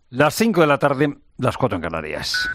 Las 5 de la tarde, las 4 en Canarias.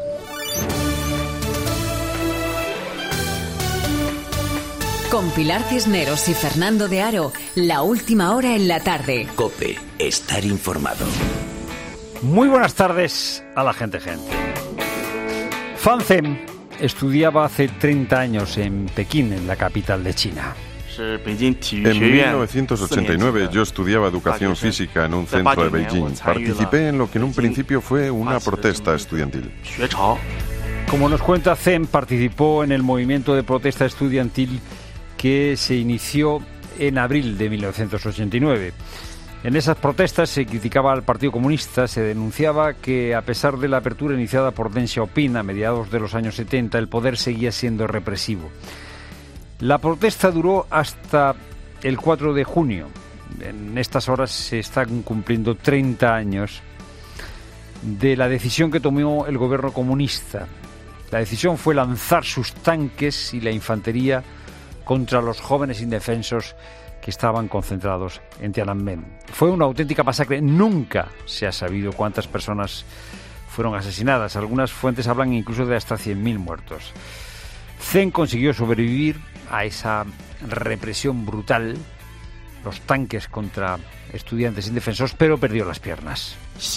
Con Pilar Cisneros y Fernando de Aro, la última hora en la tarde. COPE, estar informado. Muy buenas tardes a la gente. Fan Zhen estudiaba hace 30 años en Pekín, en la capital de China. En 1989 yo estudiaba educación física en un centro de Beijing. Participé en lo que en un principio fue una protesta estudiantil. Como nos cuenta Zhen, participó en el movimiento de protesta estudiantil que se inició en abril de 1989. En esas protestas se criticaba al Partido Comunista, se denunciaba que a pesar de la apertura iniciada por Deng Xiaoping a mediados de los años 70, el poder seguía siendo represivo. La protesta duró hasta el 4 de junio. En estas horas se están cumpliendo 30 años de la decisión que tomó el gobierno comunista. La decisión fue lanzar sus tanques y la infantería contra los jóvenes indefensos que estaban concentrados en Tiananmen. Fue una auténtica masacre. Nunca se ha sabido cuántas personas fueron asesinadas. Algunas fuentes hablan incluso de hasta 100.000 muertos. Zhen consiguió sobrevivir a esa represión brutal, los tanques contra estudiantes indefensos, pero perdió las piernas.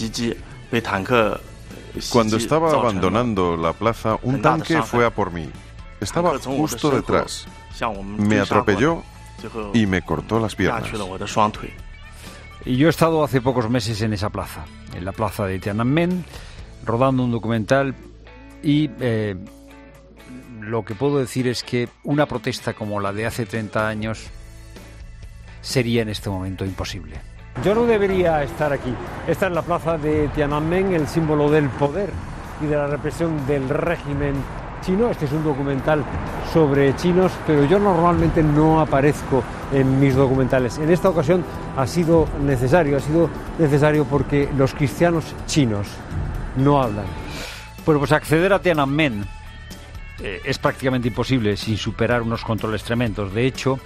Cuando estaba abandonando la plaza, un tanque fue a por mí. Estaba justo detrás. Me atropelló y me cortó las piernas. Y yo he estado hace pocos meses en esa plaza, en la plaza de Tiananmen, rodando un documental y lo que puedo decir es que una protesta como la de hace 30 años sería en este momento imposible. Yo no debería estar aquí. Esta es la plaza de Tiananmen, el símbolo del poder y de la represión del régimen chino. Este es un documental sobre chinos, pero yo normalmente no aparezco en mis documentales. En esta ocasión ha sido necesario porque los cristianos chinos no hablan. Bueno, pues acceder a Tiananmen es prácticamente imposible sin superar unos controles tremendos. De hecho,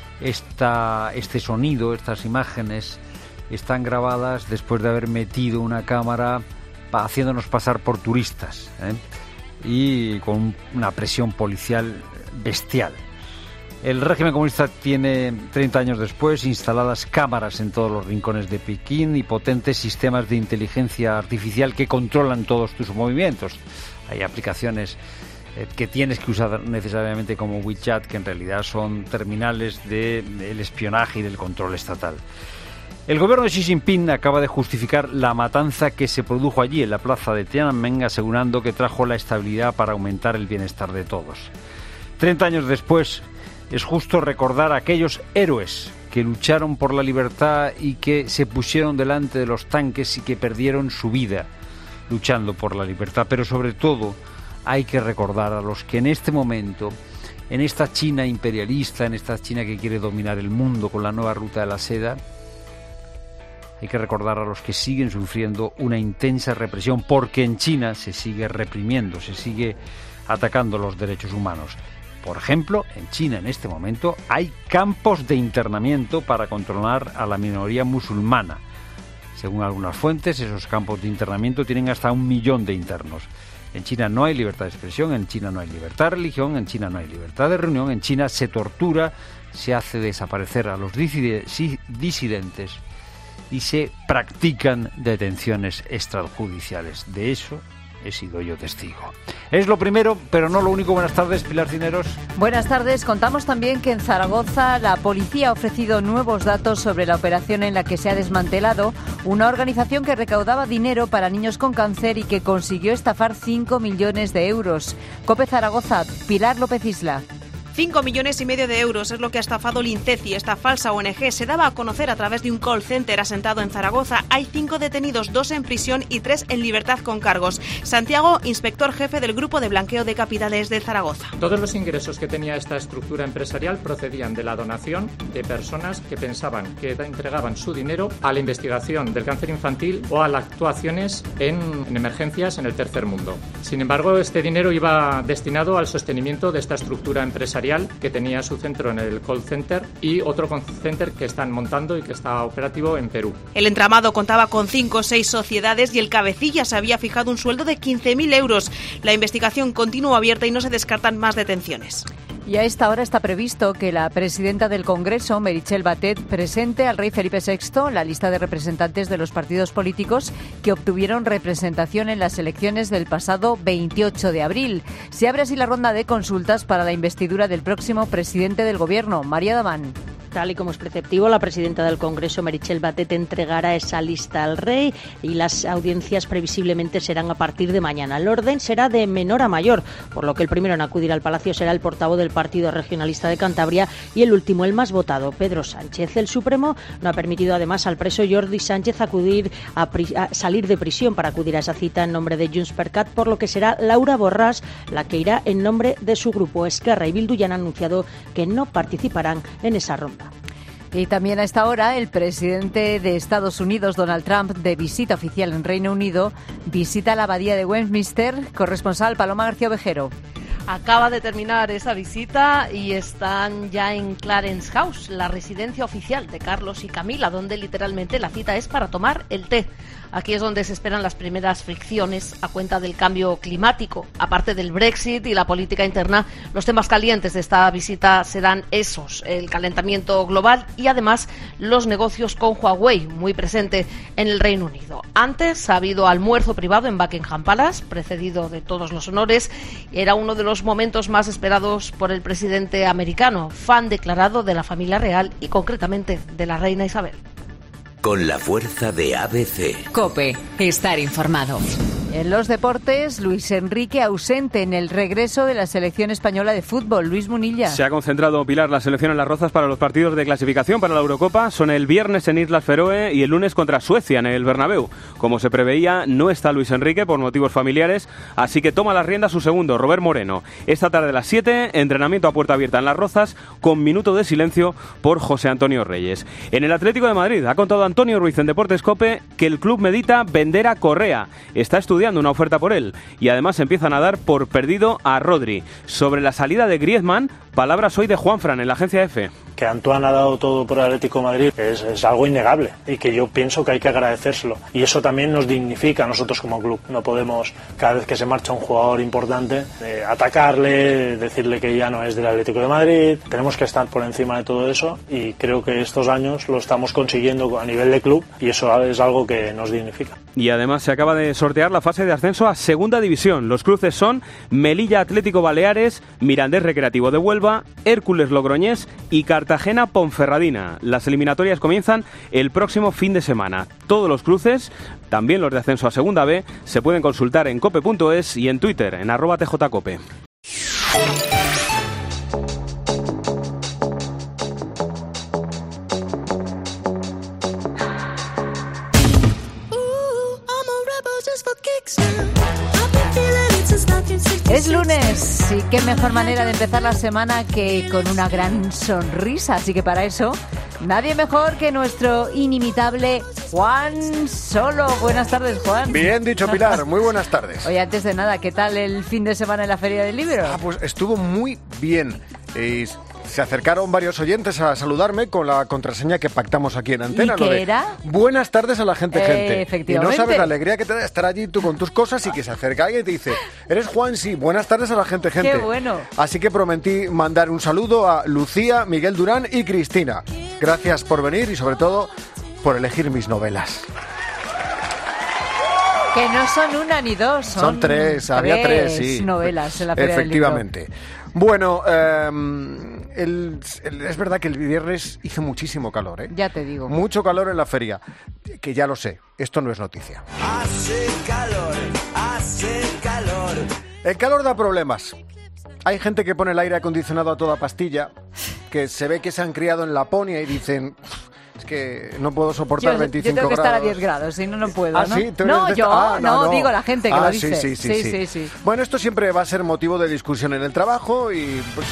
este sonido, estas imágenes están grabadas después de haber metido una cámara haciéndonos pasar por turistas, y con una presión policial bestial. El régimen comunista tiene 30 años después instaladas cámaras en todos los rincones de Pekín y potentes sistemas de inteligencia artificial que controlan todos tus movimientos. Hay aplicaciones que tienes que usar necesariamente como WeChat, que en realidad son terminales del espionaje y del control estatal. El gobierno de Xi Jinping acaba de justificar la matanza que se produjo allí en la plaza de Tiananmen, asegurando que trajo la estabilidad para aumentar el bienestar de todos. 30 años después, es justo recordar a aquellos héroes que lucharon por la libertad y que se pusieron delante de los tanques y que perdieron su vida luchando por la libertad, pero sobre todo hay que recordar a los que en este momento, en esta China imperialista, en esta China que quiere dominar el mundo con la nueva ruta de la seda, hay que recordar a los que siguen sufriendo una intensa represión, porque en China se sigue reprimiendo, se sigue atacando los derechos humanos. Por ejemplo, en China en este momento hay campos de internamiento para controlar a la minoría musulmana. Según algunas fuentes, esos campos de internamiento tienen hasta 1 millón de internos. En China no hay libertad de expresión, en China no hay libertad de religión, en China no hay libertad de reunión, en China se tortura, se hace desaparecer a los disidentes y se practican detenciones extrajudiciales. De eso he sido yo testigo. Es lo primero, pero no lo único. Buenas tardes, Pilar Cisneros. Buenas tardes. Contamos también que en Zaragoza la policía ha ofrecido nuevos datos sobre la operación en la que se ha desmantelado una organización que recaudaba dinero para niños con cáncer y que consiguió estafar 5 millones de euros. COPE Zaragoza, Pilar López Isla. 5,5 millones de euros es lo que ha estafado Linceci. Esta falsa ONG se daba a conocer a través de un call center asentado en Zaragoza. Hay 5 detenidos, 2 en prisión y 3 en libertad con cargos. Santiago, inspector jefe del Grupo de Blanqueo de Capitales de Zaragoza. Todos los ingresos que tenía esta estructura empresarial procedían de la donación de personas que pensaban que entregaban su dinero a la investigación del cáncer infantil o a las actuaciones en emergencias en el tercer mundo. Sin embargo, este dinero iba destinado al sostenimiento de esta estructura empresarial empresarial que tenía su centro en el call center y otro call center que están montando y que está operativo en Perú. El entramado contaba con 5 o 6 sociedades y el cabecilla se había fijado un sueldo de 15.000 euros. La investigación continúa abierta y no se descartan más detenciones. Y a esta hora está previsto que la presidenta del Congreso, Meritxell Batet, presente al rey Felipe VI la lista de representantes de los partidos políticos que obtuvieron representación en las elecciones del pasado 28 de abril. Se abre así la ronda de consultas para la investidura del próximo presidente del Gobierno, María Damán. Tal y como es preceptivo, la presidenta del Congreso, Meritxell Batet, entregará esa lista al rey y las audiencias previsiblemente serán a partir de mañana. El orden será de menor a mayor, por lo que el primero en acudir al Palacio será el portavoz del Partido Regionalista de Cantabria y el último, el más votado, Pedro Sánchez. El Supremo no ha permitido además al preso Jordi Sánchez salir de prisión para acudir a esa cita en nombre de JxCat, por lo que será Laura Borràs la que irá en nombre de su grupo. Esquerra y Bildu ya han anunciado que no participarán en esa ronda. Y también a esta hora el presidente de Estados Unidos, Donald Trump, de visita oficial en Reino Unido, visita la abadía de Westminster. Corresponsal Paloma García Ovejero. Acaba de terminar esa visita y están ya en Clarence House, la residencia oficial de Carlos y Camila, donde literalmente la cita es para tomar el té. Aquí es donde se esperan las primeras fricciones a cuenta del cambio climático. Aparte del Brexit y la política interna, los temas calientes de esta visita serán esos: el calentamiento global y además los negocios con Huawei, muy presente en el Reino Unido. Antes ha habido almuerzo privado en Buckingham Palace, precedido de todos los honores. Era uno de los momentos más esperados por el presidente americano, fan declarado de la familia real y concretamente de la reina Isabel. Con la fuerza de ABC. COPE, estar informado. En los deportes, Luis Enrique ausente en el regreso de la selección española de fútbol. Luis Munilla. Se ha concentrado, Pilar, la selección en Las Rozas para los partidos de clasificación para la Eurocopa. Son el viernes en Islas Feroe y el lunes contra Suecia en el Bernabéu. Como se preveía, no está Luis Enrique por motivos familiares, así que toma las riendas su segundo, Robert Moreno. Esta tarde a las 7, entrenamiento a puerta abierta en Las Rozas, con minuto de silencio por José Antonio Reyes. En el Atlético de Madrid ha contado Antonio Ruiz en Deportes COPE que el club medita vender a Correa. Está estudiando una oferta por él y además empiezan a dar por perdido a Rodri. Sobre la salida de Griezmann, palabras hoy de Juanfran en la agencia EFE. Que Antoine ha dado todo por el Atlético de Madrid es algo innegable y que yo pienso que hay que agradecérselo, y eso también nos dignifica a nosotros como club. No podemos, cada vez que se marcha un jugador importante, atacarle, decirle que ya no es del Atlético de Madrid. Tenemos que estar por encima de todo eso y creo que estos años lo estamos consiguiendo a nivel de club y eso es algo que nos dignifica. Y además se acaba de sortear la fase de ascenso a Segunda División. Los cruces son Melilla Atlético Baleares, Mirandés Recreativo de Huelva, Hércules Logroñés y Cartagena Ponferradina. Las eliminatorias comienzan el próximo fin de semana. Todos los cruces, también los de ascenso a Segunda B, se pueden consultar en cope.es y en Twitter en @tjcope. Es lunes y qué mejor manera de empezar la semana que con una gran sonrisa. Así que para eso, nadie mejor que nuestro inimitable Juan Solo. Buenas tardes, Juan. Bien dicho, Pilar. Muy buenas tardes. Oye, antes de nada, ¿qué tal el fin de semana en la Feria del Libro? Pues estuvo muy bien. Se acercaron varios oyentes a saludarme con la contraseña que pactamos aquí en Antena. ¿Y qué era? Buenas tardes a la gente. Efectivamente. Y no sabes la alegría que te da estar allí tú con tus cosas y que se acerca alguien y te dice: ¿eres Juan? Sí, buenas tardes a la gente. Qué bueno. Así que prometí mandar un saludo a Lucía, Miguel Durán y Cristina. Gracias por venir y sobre todo por elegir mis novelas. Que no son una ni dos, son tres. Había tres, sí. Novelas en la Feria del Libro. Efectivamente. Bueno, es verdad que el viernes hizo muchísimo calor, ¿eh? Ya te digo. Mucho calor en la feria, que ya lo sé, esto no es noticia. Hace calor, hace calor. El calor da problemas. Hay gente que pone el aire acondicionado a toda pastilla, que se ve que se han criado en Laponia y dicen: es que no puedo soportar 25 grados. Yo tengo que estar a 10 grados, si no, no puedo. ¿Ah, ¿no? sí? No, yo no, digo la gente que lo dice. Sí. Bueno, esto siempre va a ser motivo de discusión en el trabajo y... Pues,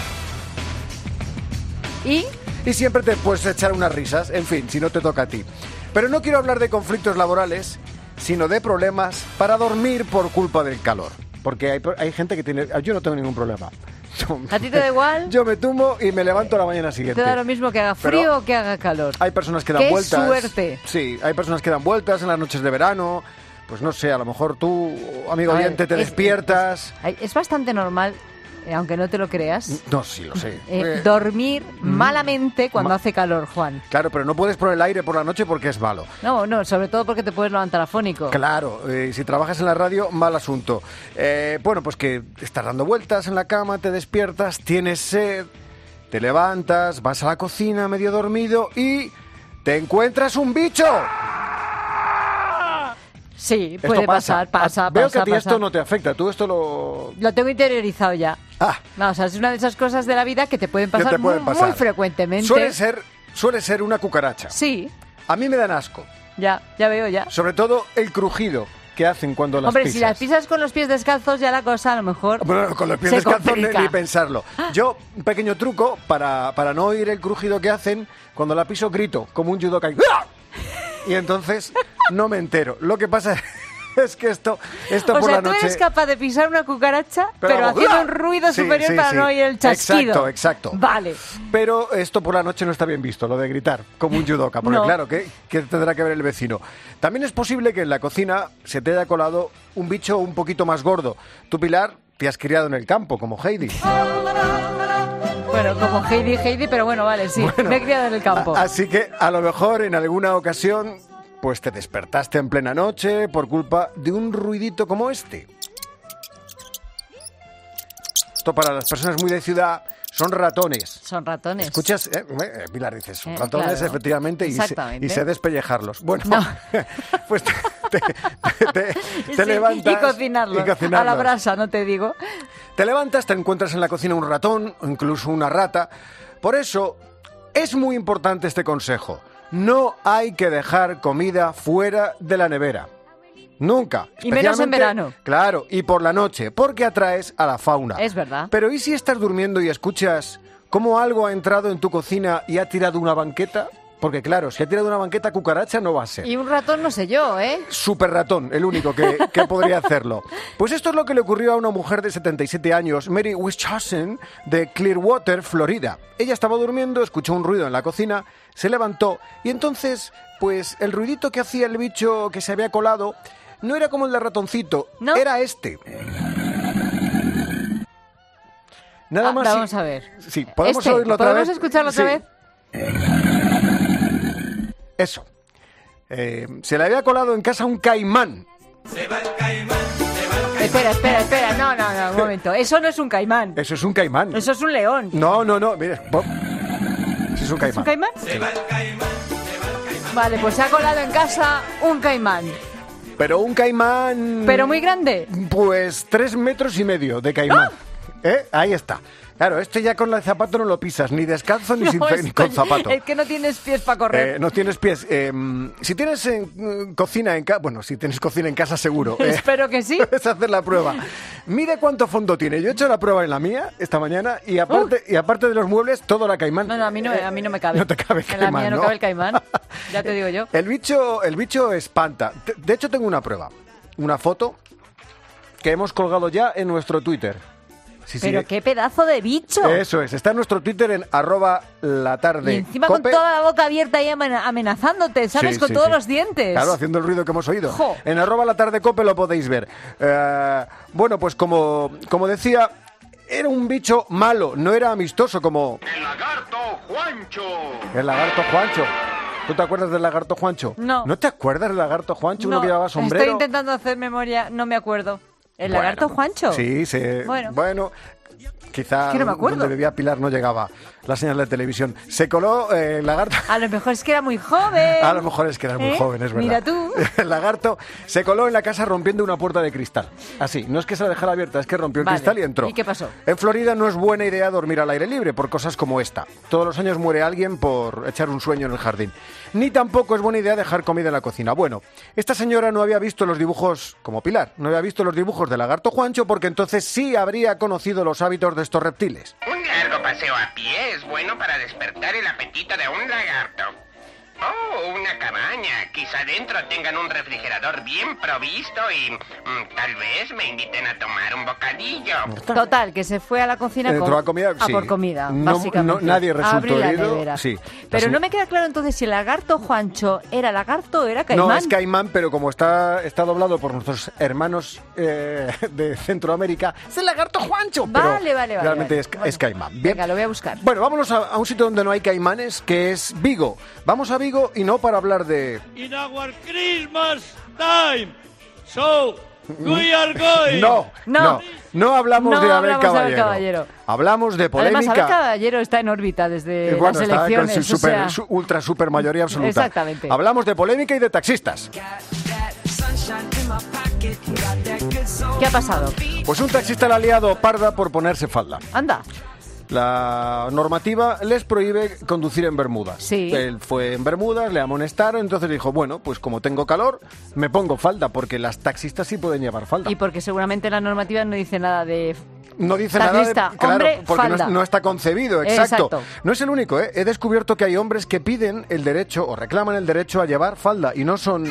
y siempre te puedes echar unas risas, en fin, si no te toca a ti. Pero no quiero hablar de conflictos laborales, sino de problemas para dormir por culpa del calor. Porque hay gente que tiene... Yo no tengo ningún problema. ¿A ti te da igual? Yo me tumbo y me levanto a la mañana siguiente. Te da lo mismo que haga frío o que haga calor. Hay personas que dan vueltas. ¡Qué suerte! Sí, hay personas que dan vueltas en las noches de verano. Pues no sé, a lo mejor tú, amigo oyente, te despiertas. Es bastante normal, aunque no te lo creas. No, sí, lo sé. Dormir malamente cuando hace calor, Juan. Claro, pero no puedes poner el aire por la noche porque es malo. No, sobre todo porque te puedes levantar afónico. Claro, si trabajas en la radio, mal asunto. Bueno, pues que estás dando vueltas en la cama, te despiertas, tienes sed, te levantas, vas a la cocina medio dormido y te encuentras un bicho. Sí, puede pasar, pasa. Veo que a ti esto no te afecta, tú esto lo tengo interiorizado ya. No, o sea, es una de esas cosas de la vida que te pueden pasar, muy frecuentemente. Suele ser una cucaracha. Sí. A mí me dan asco. Ya veo ya. Sobre todo el crujido que hacen cuando las pisas. Hombre, si las pisas con los pies descalzos ya la cosa a lo mejor. Bueno, con los pies descalzos ni pensarlo. Yo, un pequeño truco para no oír el crujido que hacen, cuando la piso grito como un judokai. Y entonces no me entero. Lo que pasa es que esto por la noche... tú eres capaz de pisar una cucaracha, pero haciendo un ruido superior para no oír el chasquido. Exacto. Vale. Pero esto por la noche no está bien visto, lo de gritar, como un judoka. Porque claro, ¿qué tendrá que ver el vecino? También es posible que en la cocina se te haya colado un bicho un poquito más gordo. Tú, Pilar, te has criado en el campo, como Heidi. Bueno, como Heidi, pero bueno, vale, sí, me he criado en el campo. Así que a lo mejor en alguna ocasión pues te despertaste en plena noche por culpa de un ruidito como este. Esto para las personas muy de ciudad son ratones. Son ratones. ¿Escuchas? Pilar dice, son ratones, claro, efectivamente, y sé despellejarlos. Bueno, pues te levantas... Y cocinarlos a la brasa, no te digo. Te levantas, te encuentras en la cocina un ratón, o incluso una rata. Por eso es muy importante este consejo. No hay que dejar comida fuera de la nevera. Nunca. Y menos en verano. Claro, y por la noche, porque atraes a la fauna. Es verdad. Pero ¿y si estás durmiendo y escuchas cómo algo ha entrado en tu cocina y ha tirado una banqueta? Porque claro, si ha tirado una banqueta, cucaracha no va a ser. Y un ratón no sé yo, ¿eh? Super ratón, el único que podría hacerlo. Pues esto es lo que le ocurrió a una mujer de 77 años, Mary Wischosen, de Clearwater, Florida. Ella estaba durmiendo, escuchó un ruido en la cocina, se levantó y entonces, pues el ruidito que hacía el bicho que se había colado no era como el de ratoncito, ¿no? Era este. Nada más. Vamos a ver. Sí, ¿podemos oírlo otra vez? ¿Podemos escucharlo otra vez? Eso. Se le había colado en casa un caimán. Se va el caimán, Espera. No, un momento. Eso no es un caimán. Eso es un caimán. Eso es un león. No. Mire. Sí, es un caimán. ¿Es un caimán? Se va el caimán. Vale, pues se ha colado en casa un caimán. Pero un caimán... ¿Pero muy grande? Pues 3,5 metros de caimán. Ahí está. Claro, este ya con el zapato no lo pisas, ni descalzo ni con zapato. Es que no tienes pies para correr. No tienes pies. Si tienes cocina en casa... Bueno, si tienes cocina en casa seguro. Espero que sí. Puedes hacer la prueba. Mide cuánto fondo tiene. Yo he hecho la prueba en la mía esta mañana y aparte de los muebles, todo la caimán. No, a mí no me cabe. No te cabe el caimán, en la mía no cabe el caimán. Ya te digo yo. El bicho espanta. De hecho, tengo una prueba. Una foto que hemos colgado ya en nuestro Twitter. Pero qué pedazo de bicho. Eso es, está en nuestro Twitter en @latardecope. Y encima con toda la boca abierta y amenazándote, ¿sabes? Con todos los dientes. Claro, haciendo el ruido que hemos oído. En @latardecope lo podéis ver. Bueno, pues como decía, era un bicho malo, no era amistoso como... ¡El lagarto Juancho! El lagarto Juancho. ¿Tú te acuerdas del lagarto Juancho? No. ¿No te acuerdas del lagarto Juancho? Uno que llevaba sombrero. Estoy intentando hacer memoria, no me acuerdo. ¿El lagarto Juancho? Sí, bueno, quizá es que no me acuerdo. Donde vivía Pilar no llegaba la señal de televisión. Se coló el lagarto. A lo mejor es que era muy joven. A lo mejor es que era muy joven, es verdad. Mira tú. El lagarto se coló en la casa rompiendo una puerta de cristal. Así, no es que se la dejara abierta, es que rompió el cristal y entró. ¿Y qué pasó? En Florida no es buena idea dormir al aire libre por cosas como esta. Todos los años muere alguien por echar un sueño en el jardín. Ni tampoco es buena idea dejar comida en la cocina. Bueno, esta señora no había visto los dibujos, como Pilar, no había visto los dibujos del lagarto Juancho porque entonces sí habría conocido los hábitos de estos reptiles. Un largo paseo a pie es bueno para despertar el apetito de un lagarto. Oh, una cabaña. Quizá dentro tengan un refrigerador bien provisto y tal vez me inviten a tomar un bocadillo. Total, que se fue a la cocina a por comida, no, básicamente. Nadie resultó herido. Sí. Pero no me queda claro entonces si el lagarto Juancho era lagarto o era caimán. No, es caimán, pero como está doblado por nuestros hermanos de Centroamérica, es el lagarto Juancho. Vale. Realmente es caimán. Bien. Venga, lo voy a buscar. Bueno, vámonos a un sitio donde no hay caimanes, que es Vigo. Vamos a Vigo y no para hablar de... In our Christmas time, so we are going. No hablamos de Abel Caballero. Hablamos de polémica. Además, Abel Caballero está en órbita desde las elecciones. Está con su super mayoría absoluta. Exactamente. Hablamos de polémica y de taxistas. ¿Qué ha pasado? Pues un taxista le ha liado parda por ponerse falda. Anda. La normativa les prohíbe conducir en bermudas. Sí. Él fue en bermudas, le amonestaron, entonces dijo, bueno, pues como tengo calor, me pongo falda, porque las taxistas sí pueden llevar falda. Y porque seguramente la normativa no dice nada de... No dice taxista, nada de... Claro, hombre, porque falda. No está concebido, exacto. No es el único, ¿eh? He descubierto que hay hombres que piden el derecho o reclaman el derecho a llevar falda y no son...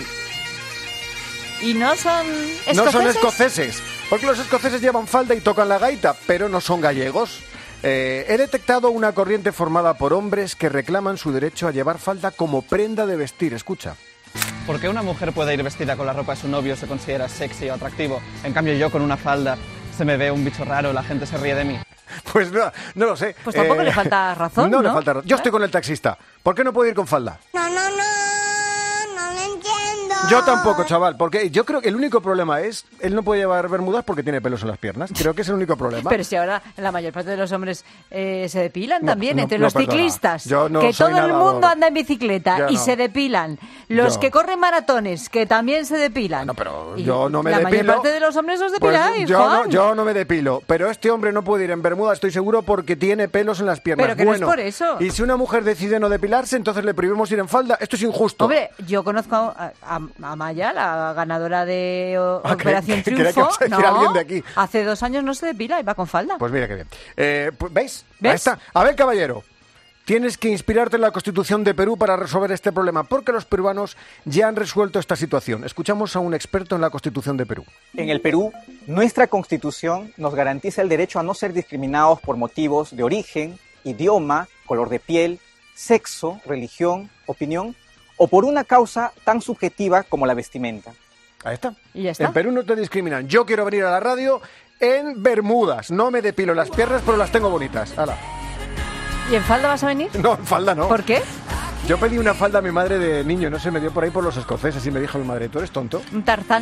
¿Y no son escoceses? No son escoceses, porque los escoceses llevan falda y tocan la gaita, pero no son gallegos. He detectado una corriente formada por hombres que reclaman su derecho a llevar falda como prenda de vestir. Escucha. ¿Por qué una mujer puede ir vestida con la ropa de su novio se considera sexy o atractivo? En cambio yo con una falda se me ve un bicho raro, la gente se ríe de mí. Pues no lo sé. Pues tampoco le falta razón, ¿no? No le falta razón. Yo estoy con el taxista. ¿Por qué no puedo ir con falda? No lo entiendo. Yo tampoco, chaval, porque yo creo que el único problema es, él no puede llevar bermudas porque tiene pelos en las piernas. Creo que es el único problema. Pero si ahora la mayor parte de los hombres se depilan también, entre los ciclistas, que todo el mundo anda en bicicleta y se depilan. Los que corren maratones, que también se depilan. No, pero yo no me depilo. La mayor parte de los hombres os depiláis, Juan. Yo no me depilo, pero este hombre no puede ir en bermuda, estoy seguro, porque tiene pelos en las piernas. Pero que no es por eso. Y si una mujer decide no depilarse, entonces le prohibimos ir en falda. Esto es injusto. Hombre, yo conozco a Maya, la ganadora de Operación Triunfo. Que alguien de aquí. Hace 2 años no se depila y va con falda. Pues mira qué bien. ¿Veis? Ahí está. A ver, caballero. Tienes que inspirarte en la Constitución de Perú para resolver este problema, porque los peruanos ya han resuelto esta situación. Escuchamos a un experto en la Constitución de Perú. En el Perú, nuestra Constitución nos garantiza el derecho a no ser discriminados por motivos de origen, idioma, color de piel, sexo, religión, opinión, o por una causa tan subjetiva como la vestimenta. Ahí está. Y ya está. En Perú no te discriminan. Yo quiero venir a la radio en bermudas. No me depilo las piernas, pero las tengo bonitas. ¡Hala! ¿Y en falda vas a venir? No, en falda no. ¿Por qué? Yo pedí una falda a mi madre de niño, no sé, me dio por ahí por los escoceses y me dijo mi madre, ¿tú eres tonto? Un tarzán.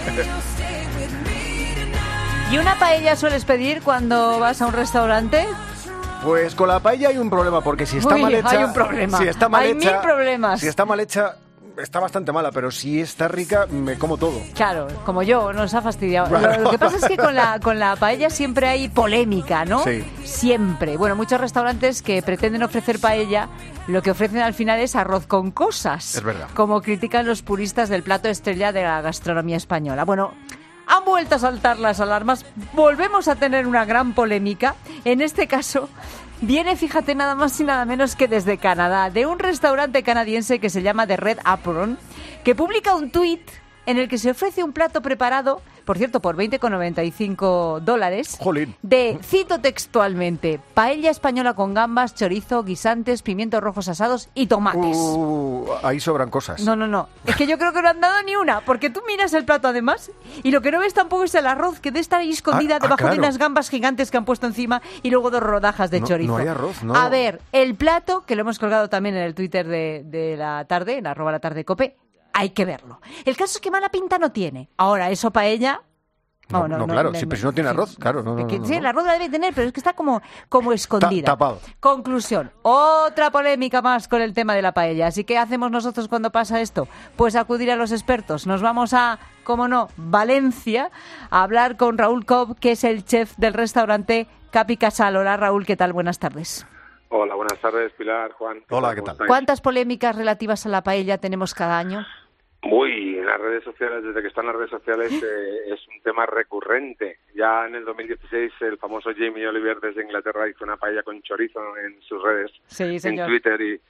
¿Y una paella sueles pedir cuando vas a un restaurante? Pues con la paella hay un problema, porque si está mal hecha... hay un problema. Si está mal hay hecha, 1000 problemas. Si está mal hecha, está bastante mala, pero si está rica, me como todo. Claro, como yo, nos ha fastidiado. Lo que pasa es que con la paella siempre hay polémica, ¿no? Sí. Siempre. Bueno, muchos restaurantes que pretenden ofrecer paella, lo que ofrecen al final es arroz con cosas. Es verdad. Como critican los puristas del plato estrella de la gastronomía española. Bueno, han vuelto a saltar las alarmas. Volvemos a tener una gran polémica. En este caso, viene, fíjate, nada más y nada menos que desde Canadá, de un restaurante canadiense que se llama The Red Apron, que publica un tuit en el que se ofrece un plato preparado, por cierto, por $20,95, ¡Jolín! de, cito textualmente, paella española con gambas, chorizo, guisantes, pimientos rojos asados y tomates. Ahí sobran cosas. No. Es que yo creo que no han dado ni una, porque tú miras el plato además y lo que no ves tampoco es el arroz, que debe estar ahí escondida debajo claro. de unas gambas gigantes que han puesto encima y luego 2 rodajas de chorizo. No hay arroz, no. A ver, el plato, que lo hemos colgado también en el Twitter de la tarde, en @latardecope, hay que verlo. El caso es que mala pinta no tiene. Ahora, eso paella... No, claro, pero si no tiene arroz, claro. Sí, el arroz la debe tener, pero es que está como escondida. Tapado. Conclusión, otra polémica más con el tema de la paella. Así que, ¿qué hacemos nosotros cuando pasa esto? Pues acudir a los expertos. Nos vamos a, cómo no, Valencia, a hablar con Raúl Cobb, que es el chef del restaurante Capi Casal. Hola, Raúl, ¿qué tal? Buenas tardes. Hola, buenas tardes, Pilar, Juan. Hola, ¿qué tal? ¿Cuántas polémicas relativas a la paella tenemos cada año? Uy, en las redes sociales, desde que están las redes sociales, es un tema recurrente. Ya en el 2016 el famoso Jamie Oliver desde Inglaterra hizo una paella con chorizo en sus redes, sí, señor. en Twitter,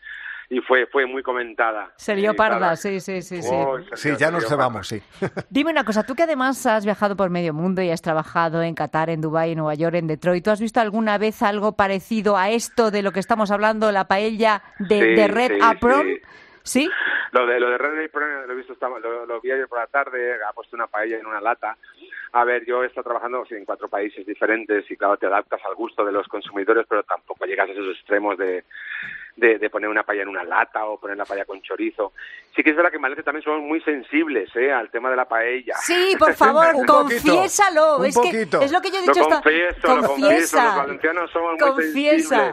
y fue muy comentada. Se lió parda, claro. sí. Sí, ya nos cebamos, sí. Dime una cosa, tú que además has viajado por medio mundo y has trabajado en Qatar, en Dubái, en Nueva York, en Detroit, ¿tú has visto alguna vez algo parecido a esto de lo que estamos hablando, la paella de Red Apron? ¿Sí? Lo de Red Apron lo he visto, lo vi ayer por la tarde, ha puesto una paella en una lata. A ver, yo he estado trabajando en 4 países diferentes y claro, te adaptas al gusto de los consumidores, pero tampoco llegas a esos extremos de poner una paella en una lata o poner la paella con chorizo. Sí que es verdad que en Valencia también somos muy sensibles al tema de la paella. Sí, por favor, confiésalo. Un poquito. Que es lo que yo he dicho. Lo confieso, los valencianos somos muy sensibles.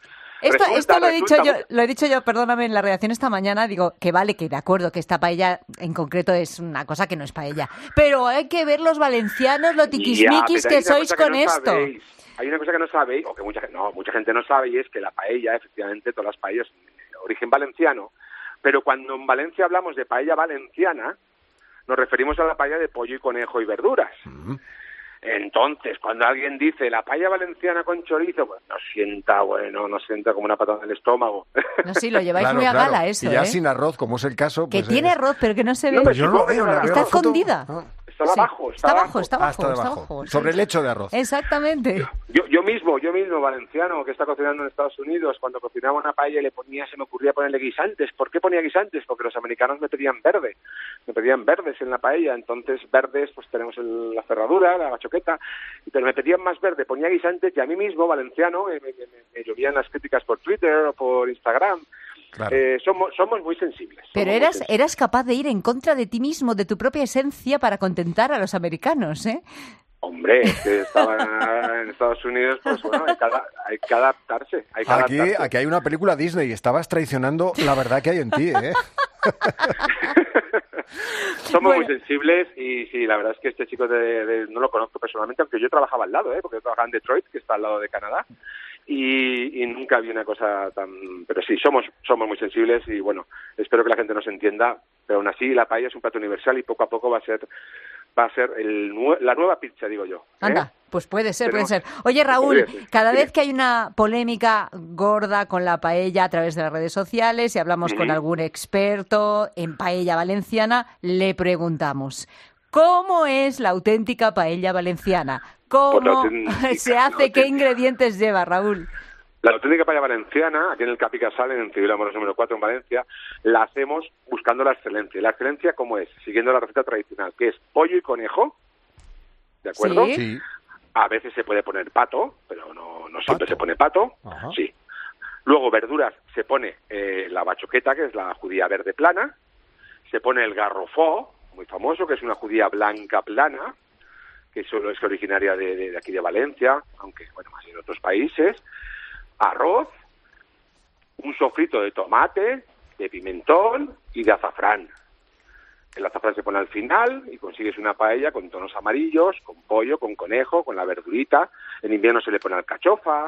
Esto lo he dicho yo, perdóname, en la redacción esta mañana, digo que vale, que de acuerdo, que esta paella en concreto es una cosa que no es paella, pero hay que ver los valencianos, lo tiquismiquis que sois con esto. Hay una cosa que no sabéis, o que mucha gente no sabe, y es que la paella, efectivamente, todas las paellas de origen valenciano, pero cuando en Valencia hablamos de paella valenciana, nos referimos a la paella de pollo y conejo y verduras. Entonces, cuando alguien dice la paella valenciana con chorizo, pues nos sienta como una patada en el estómago. No, sí, lo lleváis muy a gala eso, y ya sin arroz, como es el caso. Que tiene arroz, pero que no se ve. No, yo no lo veo, está escondida. Está abajo. Está abajo. Sobre el lecho de arroz. Exactamente. Yo mismo, valenciano, que está cocinando en Estados Unidos, cuando cocinaba una paella se me ocurría ponerle guisantes. ¿Por qué ponía guisantes? Porque los americanos me pedían verdes en la paella. Entonces, verdes, pues tenemos la cerradura, la bachoqueta, pero me pedían más verde, ponía guisantes, y a mí mismo, valenciano, me llovían las críticas por Twitter o por Instagram. Claro. Somos muy sensibles. Pero eras capaz de ir en contra de ti mismo, de tu propia esencia, para contentar a los americanos, ¿eh? Hombre, que estaba en Estados Unidos, pues bueno, hay que adaptarse. Aquí hay una película Disney y estabas traicionando la verdad que hay en ti, ¿eh? Somos muy sensibles y sí, la verdad es que este chico no lo conozco personalmente, aunque yo trabajaba al lado, porque yo trabajaba en Detroit, que está al lado de Canadá. Y nunca vi una cosa tan... Pero sí, somos muy sensibles y bueno, espero que la gente nos entienda, pero aún así la paella es un plato universal y poco a poco va a ser la nueva pizza, digo yo. Anda, pues puede ser. Oye, Raúl, cada vez que hay una polémica gorda con la paella a través de las redes sociales y hablamos con algún experto en paella valenciana, le preguntamos: ¿cómo es la auténtica paella valenciana? ¿Cómo se hace? ¿Qué ingredientes lleva, Raúl? La auténtica paella valenciana, aquí en el Capi Casal, en el Civil Amoroso número 4 en Valencia, la hacemos buscando la excelencia. ¿La excelencia cómo es? Siguiendo la receta tradicional, que es pollo y conejo, ¿de acuerdo? Sí. A veces se puede poner pato, pero no siempre se pone pato. Ajá. Sí. Luego, verduras, se pone la bachoqueta, que es la judía verde plana. Se pone el garrofó, muy famoso, que es una judía blanca plana, que solo es originaria de aquí de Valencia, aunque, bueno, más en otros países. Arroz, un sofrito de tomate, de pimentón y de azafrán. El azafrán se pone al final y consigues una paella con tonos amarillos, con pollo, con conejo, con la verdurita. En invierno se le pone alcachofa.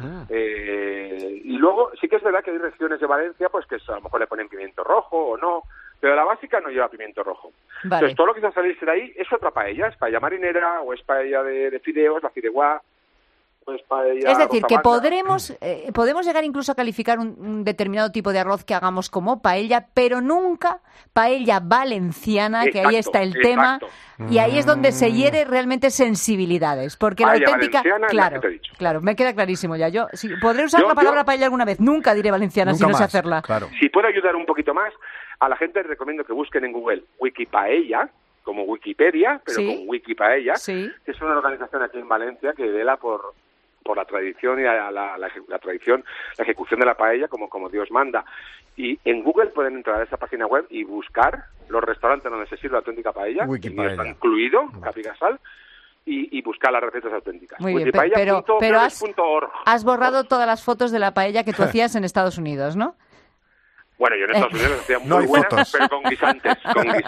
Y luego sí que es verdad que hay regiones de Valencia pues que a lo mejor le ponen pimiento rojo o no, pero la básica no lleva pimiento rojo. Vale. Entonces todo lo que va a salirse de ahí es otra paella, es paella marinera o es paella de fideos, la fideuá. Pues es decir, que podemos llegar incluso a calificar un determinado tipo de arroz que hagamos como paella, pero nunca paella valenciana, que ahí está el tema, y ahí es donde se hiere realmente sensibilidades, porque paella la auténtica, claro, me queda clarísimo ya. Yo podré usar la palabra paella alguna vez, nunca diré valenciana si no sé hacerla. Claro. Si puedo ayudar un poquito más, a la gente les recomiendo que busquen en Google Wikipaella, como Wikipedia, pero con Wikipaella, que es una organización aquí en Valencia que vela por la tradición y la ejecución de la paella como Dios manda. Y en Google pueden entrar a esa página web y buscar los restaurantes donde se sirve la auténtica paella, que está incluido, Capi Casal, y buscar las recetas auténticas. Muy bien, pero has borrado todas las fotos de la paella que tú hacías en Estados Unidos, ¿no? Bueno, yo en Estados Unidos hacía muy buenas, pero con guisantes.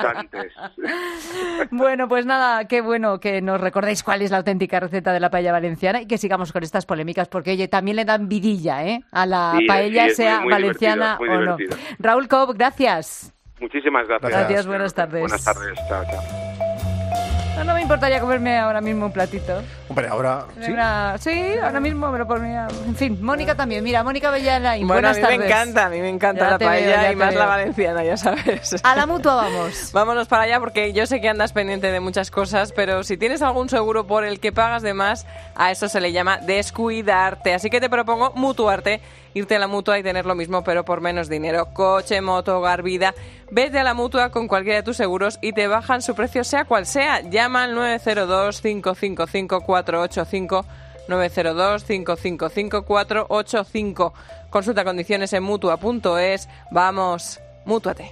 Bueno, pues nada, qué bueno que nos recordéis cuál es la auténtica receta de la paella valenciana y que sigamos con estas polémicas, porque oye, también le dan vidilla, a la paella, sea muy valenciana o no. Raúl Cobb, gracias. Muchísimas gracias. Adiós, buenas tardes. Buenas tardes, chao. No me importaría comerme ahora mismo un platito. Hombre, ahora... Sí, ahora mismo me lo ponía... En fin, Mónica también. Mira, Mónica Bellalain, Bueno, buenas tardes. a mí me encanta la paella y más la valenciana, ya sabes. A la Mutua vamos. Vámonos para allá porque yo sé que andas pendiente de muchas cosas, pero si tienes algún seguro por el que pagas de más, a eso se le llama descuidarte. Así que te propongo mutuarte, irte a la Mutua y tener lo mismo, pero por menos dinero. Coche, moto, hogar, vida. Vete a la Mutua con cualquiera de tus seguros y te bajan su precio sea cual sea. Llama al 902-555-485, 902-555-485. Consulta condiciones en Mutua.es. Vamos, mútuate.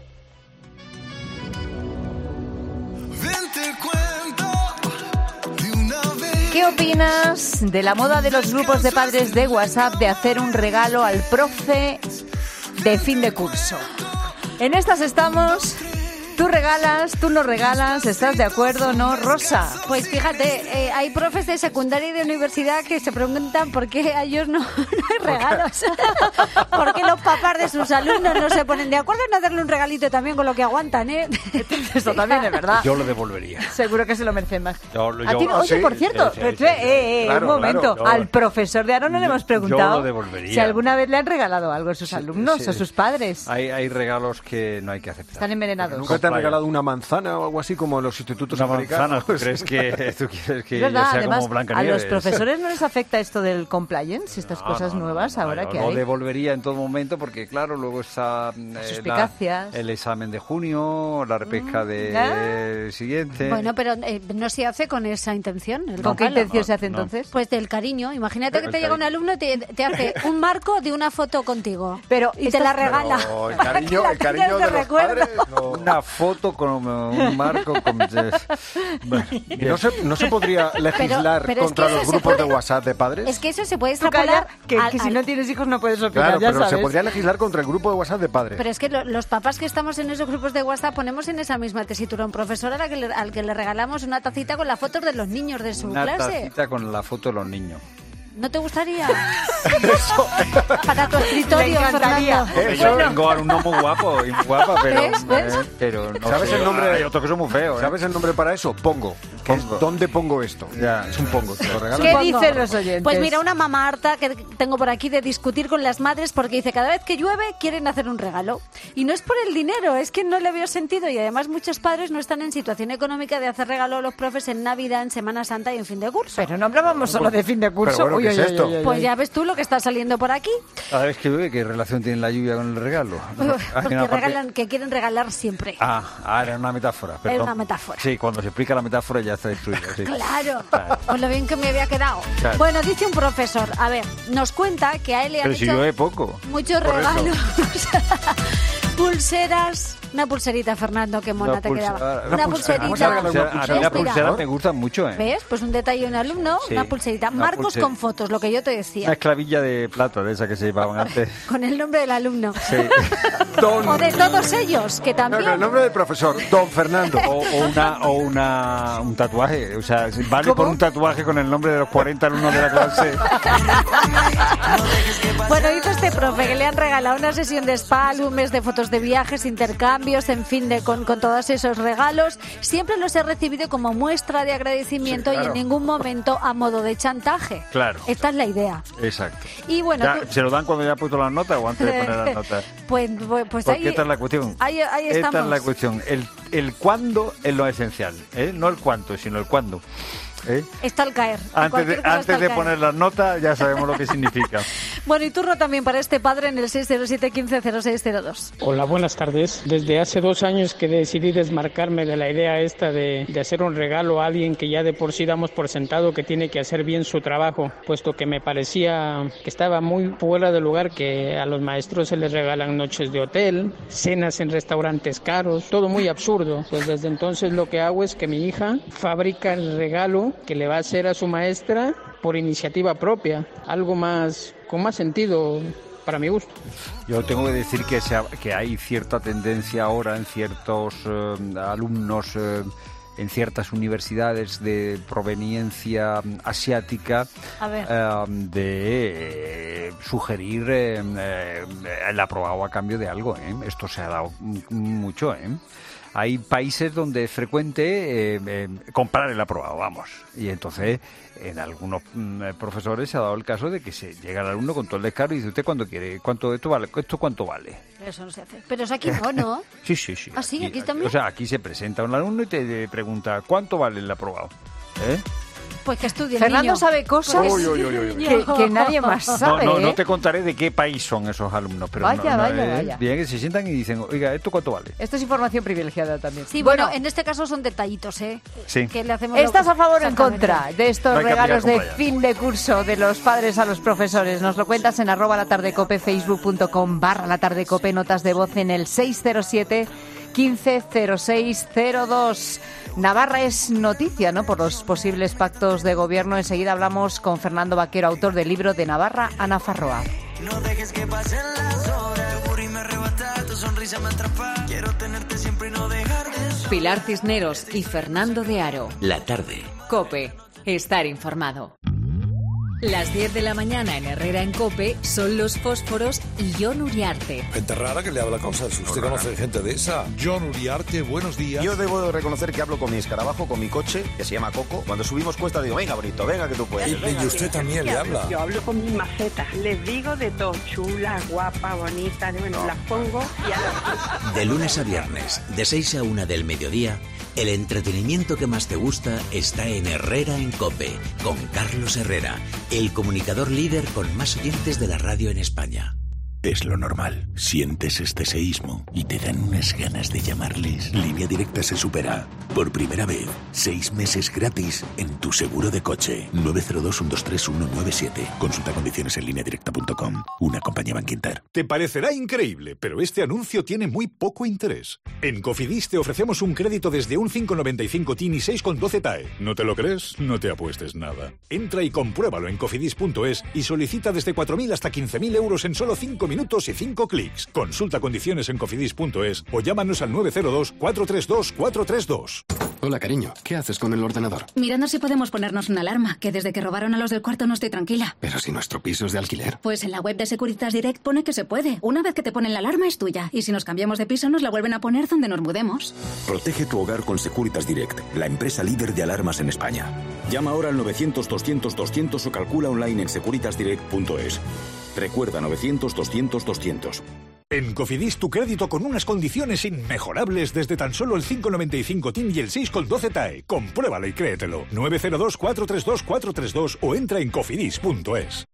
¿Qué opinas de la moda de los grupos de padres de WhatsApp de hacer un regalo al profe de fin de curso? En estas estamos. Tú regalas, tú no regalas, ¿estás de acuerdo, no, Rosa? Pues fíjate, hay profes de secundaria y de universidad que se preguntan por qué a ellos no hay regalos. ¿Por qué los papás de sus alumnos no se ponen de acuerdo en hacerle un regalito también con lo que aguantan, eh? Eso también es verdad. Yo lo devolvería. Seguro que se lo merecen más. A ti no, oye, por cierto, un momento, al profesor de Aro no le hemos preguntado yo lo devolvería. Si alguna vez le han regalado algo a sus alumnos o a sus padres. Hay regalos que no hay que aceptar. Están envenenados. ¿Nunca te han regalado una manzana o algo así como en los institutos americanos? Una manzana, ¿tú quieres que yo sea además, como Blancanieves? ¿A los profesores no les afecta esto del compliance, estas cosas nuevas ahora que hay? Lo devolvería en todo momento porque, claro, luego está el examen de junio, la repesca del siguiente. Bueno, pero no se hace con esa intención. ¿Con qué intención se hace entonces? Pues del cariño. Imagínate que te llega un alumno y te hace un marco de una foto contigo y te la regala. No, el cariño de los padres, no. Una foto con un marco. ¿No se podría legislar pero contra los grupos de WhatsApp de padres? Es que eso se puede extrapolar. Que si no tienes hijos no puedes opinar, claro, ya pero sabes. se podría legislar contra el grupo de WhatsApp de padres. Pero es que los papás que estamos en esos grupos de WhatsApp ponemos en esa misma tesitura un profesor al que le regalamos una tacita con las fotos de los niños de su clase. Una tacita con la foto de los niños. ¿No te gustaría? Para tu escritorio, Fernando. Yo tengo a un muy guapo y muy guapa, pero no ¿sabes sé, el nombre? Hay otro que son muy feos. ¿Sabes el nombre para eso? Pongo. ¿Dónde pongo esto? Ya, es un pongo. ¿Te lo regalan? ¿Qué dicen los oyentes? Pues mira, una mamá harta que tengo por aquí de discutir con las madres porque dice cada vez que llueve quieren hacer un regalo. Y no es por el dinero, es que no le veo sentido. Y además muchos padres no están en situación económica de hacer regalo a los profes en Navidad, en Semana Santa y en fin de curso. Pero no hablábamos solo de fin de curso. Pero bueno, ¿qué es esto? Pues ya ves tú lo que está saliendo por aquí. A ver, ¿qué relación tiene la lluvia con el regalo? Porque que quieren regalar siempre. Era una metáfora. Era una metáfora. Sí, cuando se explica la metáfora ya está destruida. Sí. Claro, pues lo bien que me había quedado. Claro. Bueno, dice un profesor, a ver, nos cuenta que a él le han hecho si llueve poco. Muchos regalos. Pulseras, una pulserita, Fernando, qué mona te quedaba. Una pulserita. A mí la pulsera me gusta mucho, ¿eh? ¿Ves? Pues un detalle de un alumno, sí, una pulserita. Marcos con fotos, lo que yo te decía. Una esclavilla de plata, de esa que se llevaban antes. Con el nombre del alumno. Sí. O de todos ellos, que también. No, el nombre del profesor, Don Fernando. O un tatuaje. O sea, vale por un tatuaje con el nombre de los 40 alumnos de la clase. Bueno, dice este profe que le han regalado una sesión de spa, álbumes de fotos de viajes, intercambios, en fin, con todos esos regalos. Siempre los he recibido como muestra de agradecimiento, sí, claro, y en ningún momento a modo de chantaje. Claro. Esta es la idea. Exacto. Y bueno, ¿se lo dan cuando ya ha puesto las notas o antes de poner las notas? Pues ahí, esta es la cuestión. Ahí estamos. Esta es la cuestión. El cuándo es lo esencial, ¿eh? No el cuánto, sino el cuándo. Está al caer. Antes de poner las notas ya sabemos lo que significa. Bueno, y turno también para este padre en el 607-150602. Hola, buenas tardes. Desde hace 2 años que decidí desmarcarme de la idea esta de hacer un regalo a alguien que ya de por sí damos por sentado que tiene que hacer bien su trabajo, puesto que me parecía que estaba muy fuera de lugar que a los maestros se les regalan noches de hotel, cenas en restaurantes caros, todo muy absurdo. Pues desde entonces lo que hago es que mi hija fabrica el regalo que le va a hacer a su maestra por iniciativa propia, algo más con más sentido para mi gusto. Yo tengo que decir que hay cierta tendencia ahora en ciertos alumnos en ciertas universidades de proveniencia asiática de sugerir el aprobado a cambio de algo, ¿eh? Esto se ha dado mucho, ¿eh? hay países donde es frecuente comprar el aprobado, vamos. Y entonces, en algunos profesores se ha dado el caso de que se llega al alumno con todo el descaro y dice, ¿usted cuánto quiere? ¿Esto cuánto vale? Eso no se hace. Pero es aquí ¿no? Sí. ¿Ah, sí? ¿Aquí también? O sea, aquí se presenta un alumno y te pregunta, ¿cuánto vale el aprobado? Pues que estudie el Fernando niño. sabe cosas que nadie más sabe. No te contaré de qué país son esos alumnos, pero vaya. Bien que se sientan y dicen, oiga, ¿esto cuánto vale? Esto es información privilegiada también. Sí, bueno, en este caso son detallitos, Sí. Que le hacemos ¿Estás a favor o en contra de estos regalos de compañeros. fin de curso de los padres a los profesores? Nos lo cuentas en @latardecope, facebook.com/latardecope, notas de voz en el 607 150602. Navarra es noticia, ¿no?, por los posibles pactos de gobierno. Enseguida hablamos con Fernando Vaquero, autor del libro De Navarra a Nafarroa. No dejes que pasen las horas, tu me arrebata, tu sonrisa me atrapa. Quiero tenerte siempre y no dejar de soñar. Pilar Cisneros y Fernando de Aro. La tarde. COPE. Estar informado. Las 10 de la mañana en Herrera en COPE son Los Fósforos y Jon Uriarte. Gente rara que le habla cosas. ¿Usted conoce gente de esa? Jon Uriarte, buenos días. Yo debo de reconocer que hablo con mi escarabajo, con mi coche, que se llama Coco. Cuando subimos cuesta digo, venga, bonito, venga que tú puedes. Y usted también le habla. Yo hablo con mis macetas. Les digo de todo. Chula, guapa, bonita. Bueno, las pongo y a las... De lunes a viernes, de 6 a 1 del mediodía, el entretenimiento que más te gusta está en Herrera en COPE, con Carlos Herrera, el comunicador líder con más oyentes de la radio en España. Es lo normal. Sientes este seísmo y te dan unas ganas de llamarles. Línea Directa se supera. Por primera vez, 6 meses gratis en tu seguro de coche. 902-123-197. Consulta condiciones en lineadirecta.com. Una compañía Bankinter. Te parecerá increíble, pero este anuncio tiene muy poco interés. En Cofidis te ofrecemos un crédito desde un 5,95 TIN y 6,12 TAE. ¿No te lo crees? No te apuestes nada. Entra y compruébalo en cofidis.es y solicita desde 4.000 hasta 15.000 euros en solo 5 minutos y 5 clics. Consulta condiciones en cofidis.es o llámanos al 902-432-432. Hola, cariño. ¿Qué haces con el ordenador? Mirando si podemos ponernos una alarma, que desde que robaron a los del cuarto no estoy tranquila. Pero si nuestro piso es de alquiler. Pues en la web de Securitas Direct pone que se puede. Una vez que te ponen la alarma es tuya. Y si nos cambiamos de piso nos la vuelven a poner donde nos mudemos. Protege tu hogar con Securitas Direct, la empresa líder de alarmas en España. Llama ahora al 900-200-200 o calcula online en securitasdirect.es. Recuerda 900-200-200. En Cofidis tu crédito con unas condiciones inmejorables desde tan solo el 5,95 TIN y el 6,12 TAE. Compruébalo y créetelo. 902-432-432 o entra en cofidis.es.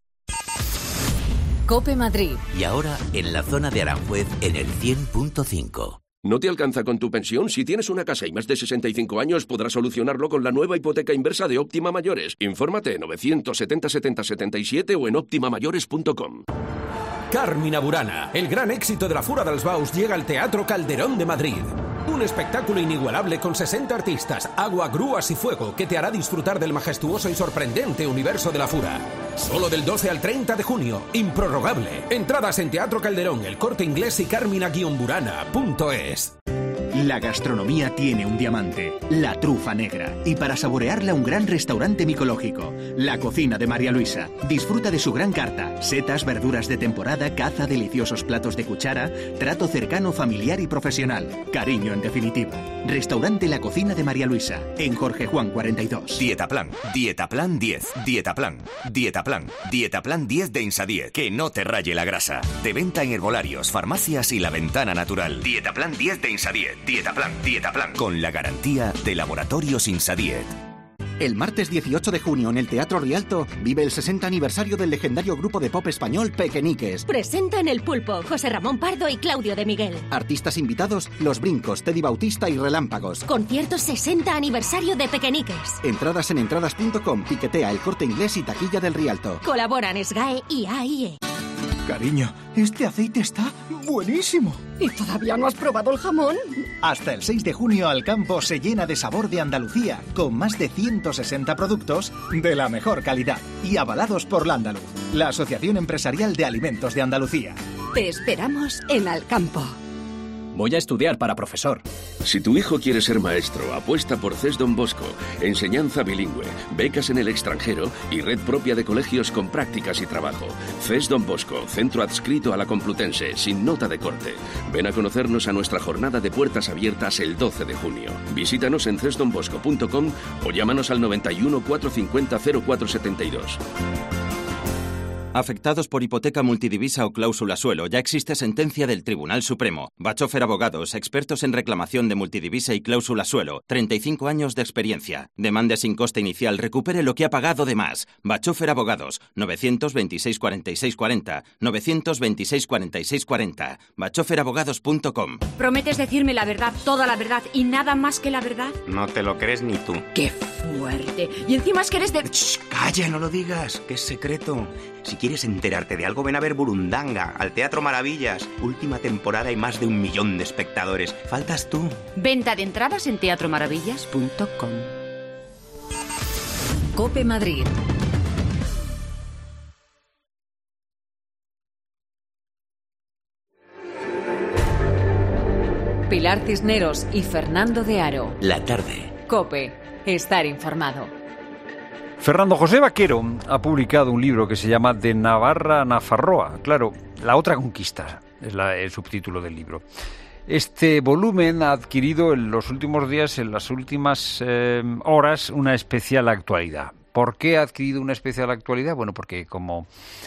COPE Madrid. Y ahora en la zona de Aranjuez en el 100.5. ¿No te alcanza con tu pensión? Si tienes una casa y más de 65 años, podrás solucionarlo con la nueva hipoteca inversa de Óptima Mayores. Infórmate en 970 70 77 o en optimamayores.com. Carmina Burana, el gran éxito de la Fura dels Baus, llega al Teatro Calderón de Madrid. Un espectáculo inigualable con 60 artistas, agua, grúas y fuego que te hará disfrutar del majestuoso y sorprendente universo de la Fura. Solo del 12 al 30 de junio, improrrogable. Entradas en Teatro Calderón, El Corte Inglés y carmina-burana.es. La gastronomía tiene un diamante, la trufa negra. Y para saborearla, un gran restaurante micológico, La Cocina de María Luisa. Disfruta de su gran carta, setas, verduras de temporada, caza, deliciosos platos de cuchara, trato cercano, familiar y profesional. Cariño en definitiva. Restaurante La Cocina de María Luisa, en Jorge Juan 42. Dietaplan, Dietaplan 10, Dietaplan, Dietaplan, Dietaplan 10 de Insadiet, que no te raye la grasa. De venta en herbolarios, farmacias y La Ventana Natural. Dietaplan 10 de Insadiet. Dietaplan, Dietaplan, con la garantía de Laboratorios Insadiet. El martes 18 de junio en el Teatro Rialto vive el 60 aniversario del legendario grupo de pop español Pequeñiques. Presentan El Pulpo, José Ramón Pardo y Claudio de Miguel. Artistas invitados, Los Brincos, Teddy Bautista y Relámpagos. Concierto 60 aniversario de Pequeñiques. Entradas en entradas.com, Piquetea, El Corte Inglés y Taquilla del Rialto. Colaboran SGAE y AIE. Cariño, este aceite está buenísimo. ¿Y todavía no has probado el jamón? Hasta el 6 de junio Alcampo se llena de sabor de Andalucía, con más de 160 productos de la mejor calidad y avalados por Landaluz, la Asociación Empresarial de Alimentos de Andalucía. Te esperamos en Alcampo. Voy a estudiar para profesor. Si tu hijo quiere ser maestro, apuesta por CES Don Bosco. Enseñanza bilingüe, becas en el extranjero y red propia de colegios con prácticas y trabajo. CES Don Bosco, centro adscrito a la Complutense, sin nota de corte. Ven a conocernos a nuestra jornada de puertas abiertas el 12 de junio. Visítanos en cesdonbosco.com o llámanos al 91 450 0472. Afectados por hipoteca multidivisa o cláusula suelo, ya existe sentencia del Tribunal Supremo. Bachofer Abogados, expertos en reclamación de multidivisa y cláusula suelo. 35 años de experiencia. Demande sin coste inicial, recupere lo que ha pagado de más. Bachofer Abogados, 926 46 40, 926 46 40. bachoferabogados.com. ¿Prometes decirme la verdad, toda la verdad y nada más que la verdad? No te lo crees ni tú. ¡Qué fuerte! Y encima es que eres de... Shh, calla, no lo digas, que es secreto. Si quieres enterarte de algo, ven a ver Burundanga, al Teatro Maravillas. Última temporada y más de 1 millón de espectadores. Faltas tú. Venta de entradas en teatromaravillas.com. COPE Madrid. Pilar Cisneros y Fernando de Aro. La tarde. COPE. Estar informado. Fernando José Vaquero ha publicado un libro que se llama De Navarra a Nafarroa. Claro, la otra conquista es el subtítulo del libro. Este volumen ha adquirido en los últimos días, en las últimas horas, una especial actualidad. ¿Por qué ha adquirido una especial actualidad? Bueno, porque como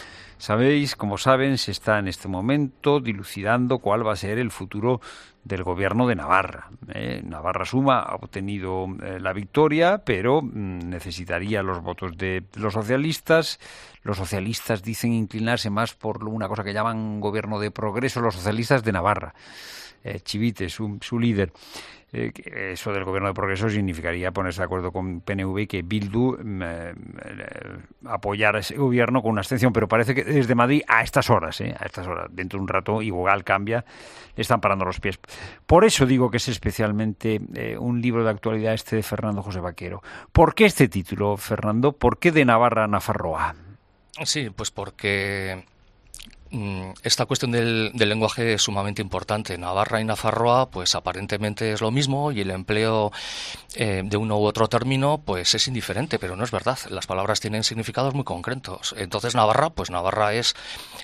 saben, se está en este momento dilucidando cuál va a ser el futuro del gobierno de Navarra. Navarra Suma ha obtenido la victoria, pero necesitaría los votos de los socialistas. Los socialistas dicen inclinarse más por una cosa que llaman gobierno de progreso, los socialistas de Navarra. Chivite, su líder. Eso del gobierno de progreso significaría ponerse de acuerdo con PNV y que Bildu apoyara ese gobierno con una abstención, pero parece que desde Madrid a estas horas, dentro de un rato igual cambia, le están parando los pies. Por eso digo que es especialmente un libro de actualidad este de Fernando José Vaquero. ¿Por qué este título, Fernando? ¿Por qué de Navarra a Nafarroa? Sí, pues porque esta cuestión del lenguaje es sumamente importante. Navarra y Nafarroa, pues aparentemente es lo mismo y el empleo de uno u otro término, pues es indiferente, pero no es verdad. Las palabras tienen significados muy concretos. Entonces Navarra, pues Navarra es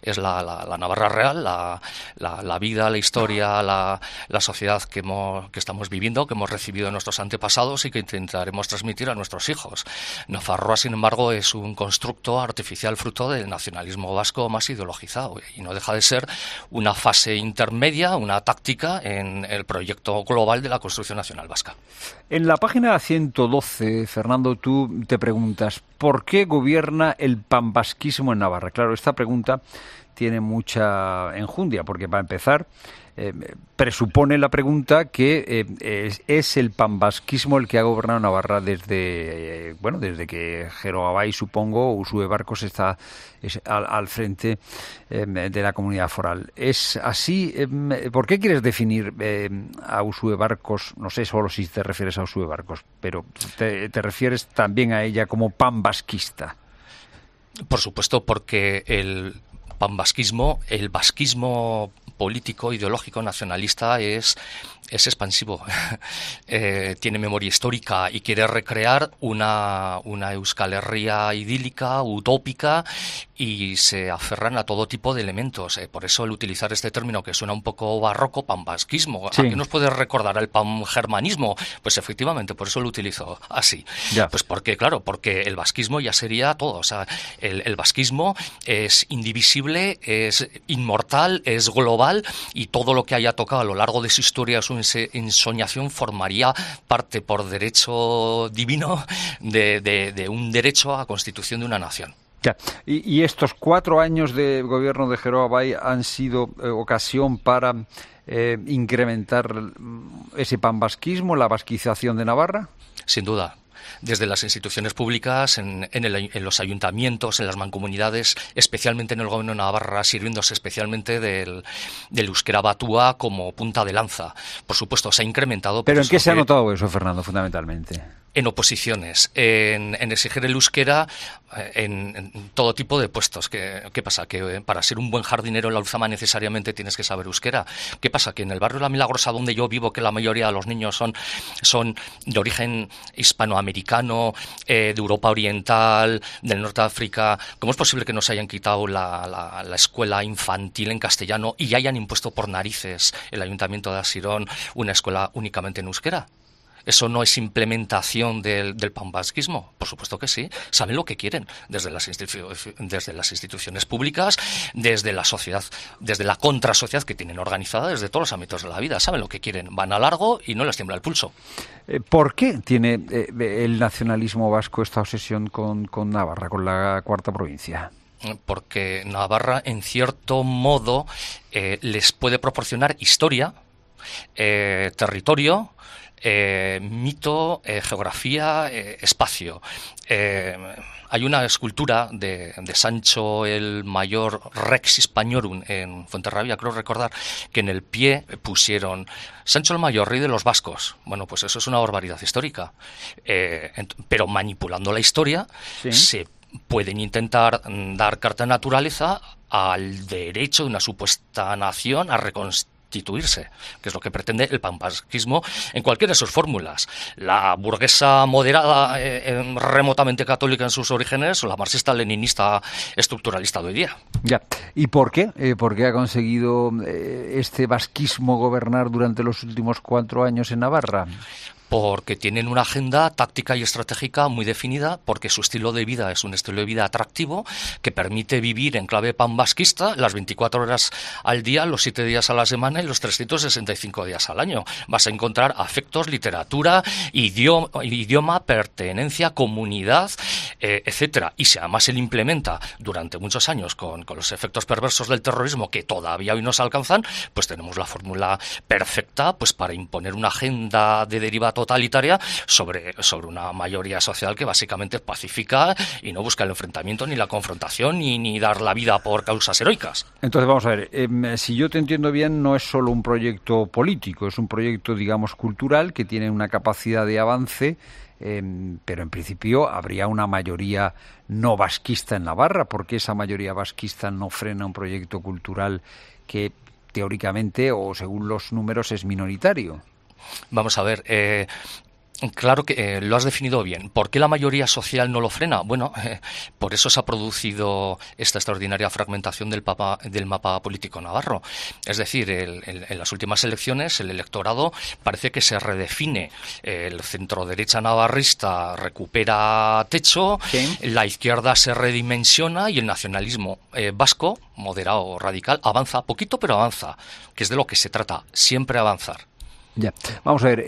la Navarra real, la vida, la historia, la sociedad que estamos viviendo, que hemos recibido de nuestros antepasados y que intentaremos transmitir a nuestros hijos. Nafarroa, sin embargo, es un constructo artificial fruto del nacionalismo vasco más ideologizado y no deja de ser una fase intermedia, una táctica en el proyecto global de la construcción nacional vasca. En la página 112, Fernando, tú te preguntas, ¿por qué gobierna el panvasquismo en Navarra? Claro, esta pregunta tiene mucha enjundia, porque para empezar, presupone la pregunta que es el panvasquismo el que ha gobernado Navarra desde que Jero Abay, supongo, Uxue Barkos está al frente de la comunidad foral. ¿Es así? ¿Por qué quieres definir a Uxue Barkos? No sé solo si te refieres a Uxue Barkos, pero te refieres también a ella como panvasquista. Por supuesto, porque el panvasquismo, el vasquismo político, ideológico, nacionalista es expansivo, tiene memoria histórica y quiere recrear una Euskal Herria idílica, utópica, y se aferran a todo tipo de elementos. Por eso el utilizar este término que suena un poco barroco, panvasquismo, sí. ¿A qué nos puede recordar al pangermanismo? Pues efectivamente, por eso lo utilizo así. Ya. Pues porque el vasquismo ya sería todo. O sea, el vasquismo es indivisible, es inmortal, es global, y todo lo que haya tocado a lo largo de su historia es una ensoñación, formaría parte por derecho divino de un derecho a constitución de una nación. Ya. Y estos 4 años de gobierno de Jero Abay han sido ocasión para incrementar ese panvasquismo, la vasquización de Navarra. Sin duda. desde las instituciones públicas, en los ayuntamientos, en las mancomunidades, especialmente en el Gobierno de Navarra, sirviéndose especialmente del euskera batúa como punta de lanza. Por supuesto, se ha incrementado. ¿Pero en qué se ha notado eso, Fernando, fundamentalmente? En oposiciones, en exigir el euskera en todo tipo de puestos. ¿Qué pasa? Que para ser un buen jardinero en la Ulzama necesariamente tienes que saber euskera. ¿Qué pasa? Que en el barrio La Milagrosa, donde yo vivo, que la mayoría de los niños son de origen hispanoamericano, de Europa Oriental, del norte de África, ¿cómo es posible que nos hayan quitado la escuela infantil en castellano y hayan impuesto por narices el Ayuntamiento de Asirón una escuela únicamente en euskera? ¿Eso no es implementación del panvasquismo? Por supuesto que sí. Saben lo que quieren desde las instituciones públicas, desde la sociedad, desde la contrasociedad que tienen organizada, desde todos los ámbitos de la vida. Saben lo que quieren. Van a largo y no les tiembla el pulso. ¿Por qué tiene el nacionalismo vasco esta obsesión con Navarra, con la cuarta provincia? Porque Navarra, en cierto modo, les puede proporcionar historia, territorio, mito, geografía, espacio. Hay una escultura de Sancho el Mayor Rex Hispanorum en Fuenterrabía, creo recordar, que en el pie pusieron Sancho el Mayor, rey de los vascos. Bueno, pues eso es una barbaridad histórica. Pero manipulando la historia, ¿sí?, se pueden intentar dar carta de naturaleza al derecho de una supuesta nación a reconstituirse, que es lo que pretende el panvasquismo en cualquiera de sus fórmulas. La burguesa moderada, remotamente católica en sus orígenes, o la marxista-leninista estructuralista de hoy día. Ya. ¿Y por qué? ¿Por qué ha conseguido este vasquismo gobernar durante los últimos 4 años en Navarra? Porque tienen una agenda táctica y estratégica muy definida, porque su estilo de vida es un estilo de vida atractivo que permite vivir en clave panvasquista las 24 horas al día, los 7 días a la semana y los 365 días al año. Vas a encontrar afectos, literatura, idioma, pertenencia, comunidad, etcétera. Y si además se le implementa durante muchos años con los efectos perversos del terrorismo que todavía hoy nos alcanzan, pues tenemos la fórmula perfecta pues para imponer una agenda de deriva totalitaria sobre una mayoría social que básicamente es pacífica y no busca el enfrentamiento ni la confrontación ni dar la vida por causas heroicas. Entonces vamos a ver, si yo te entiendo bien, no es solo un proyecto político, es un proyecto, digamos, cultural que tiene una capacidad de avance, pero en principio habría una mayoría no vasquista en Navarra. ¿Por qué esa mayoría vasquista no frena un proyecto cultural que teóricamente o según los números es minoritario? Vamos a ver, claro que lo has definido bien. ¿Por qué la mayoría social no lo frena? Bueno, por eso se ha producido esta extraordinaria fragmentación del mapa político navarro. Es decir, en las últimas elecciones el electorado parece que se redefine. El centro-derecha navarrista recupera techo, ¿sí?, la izquierda se redimensiona y el nacionalismo vasco, moderado, radical, avanza poquito, pero avanza, que es de lo que se trata, siempre avanzar. Ya, vamos a ver,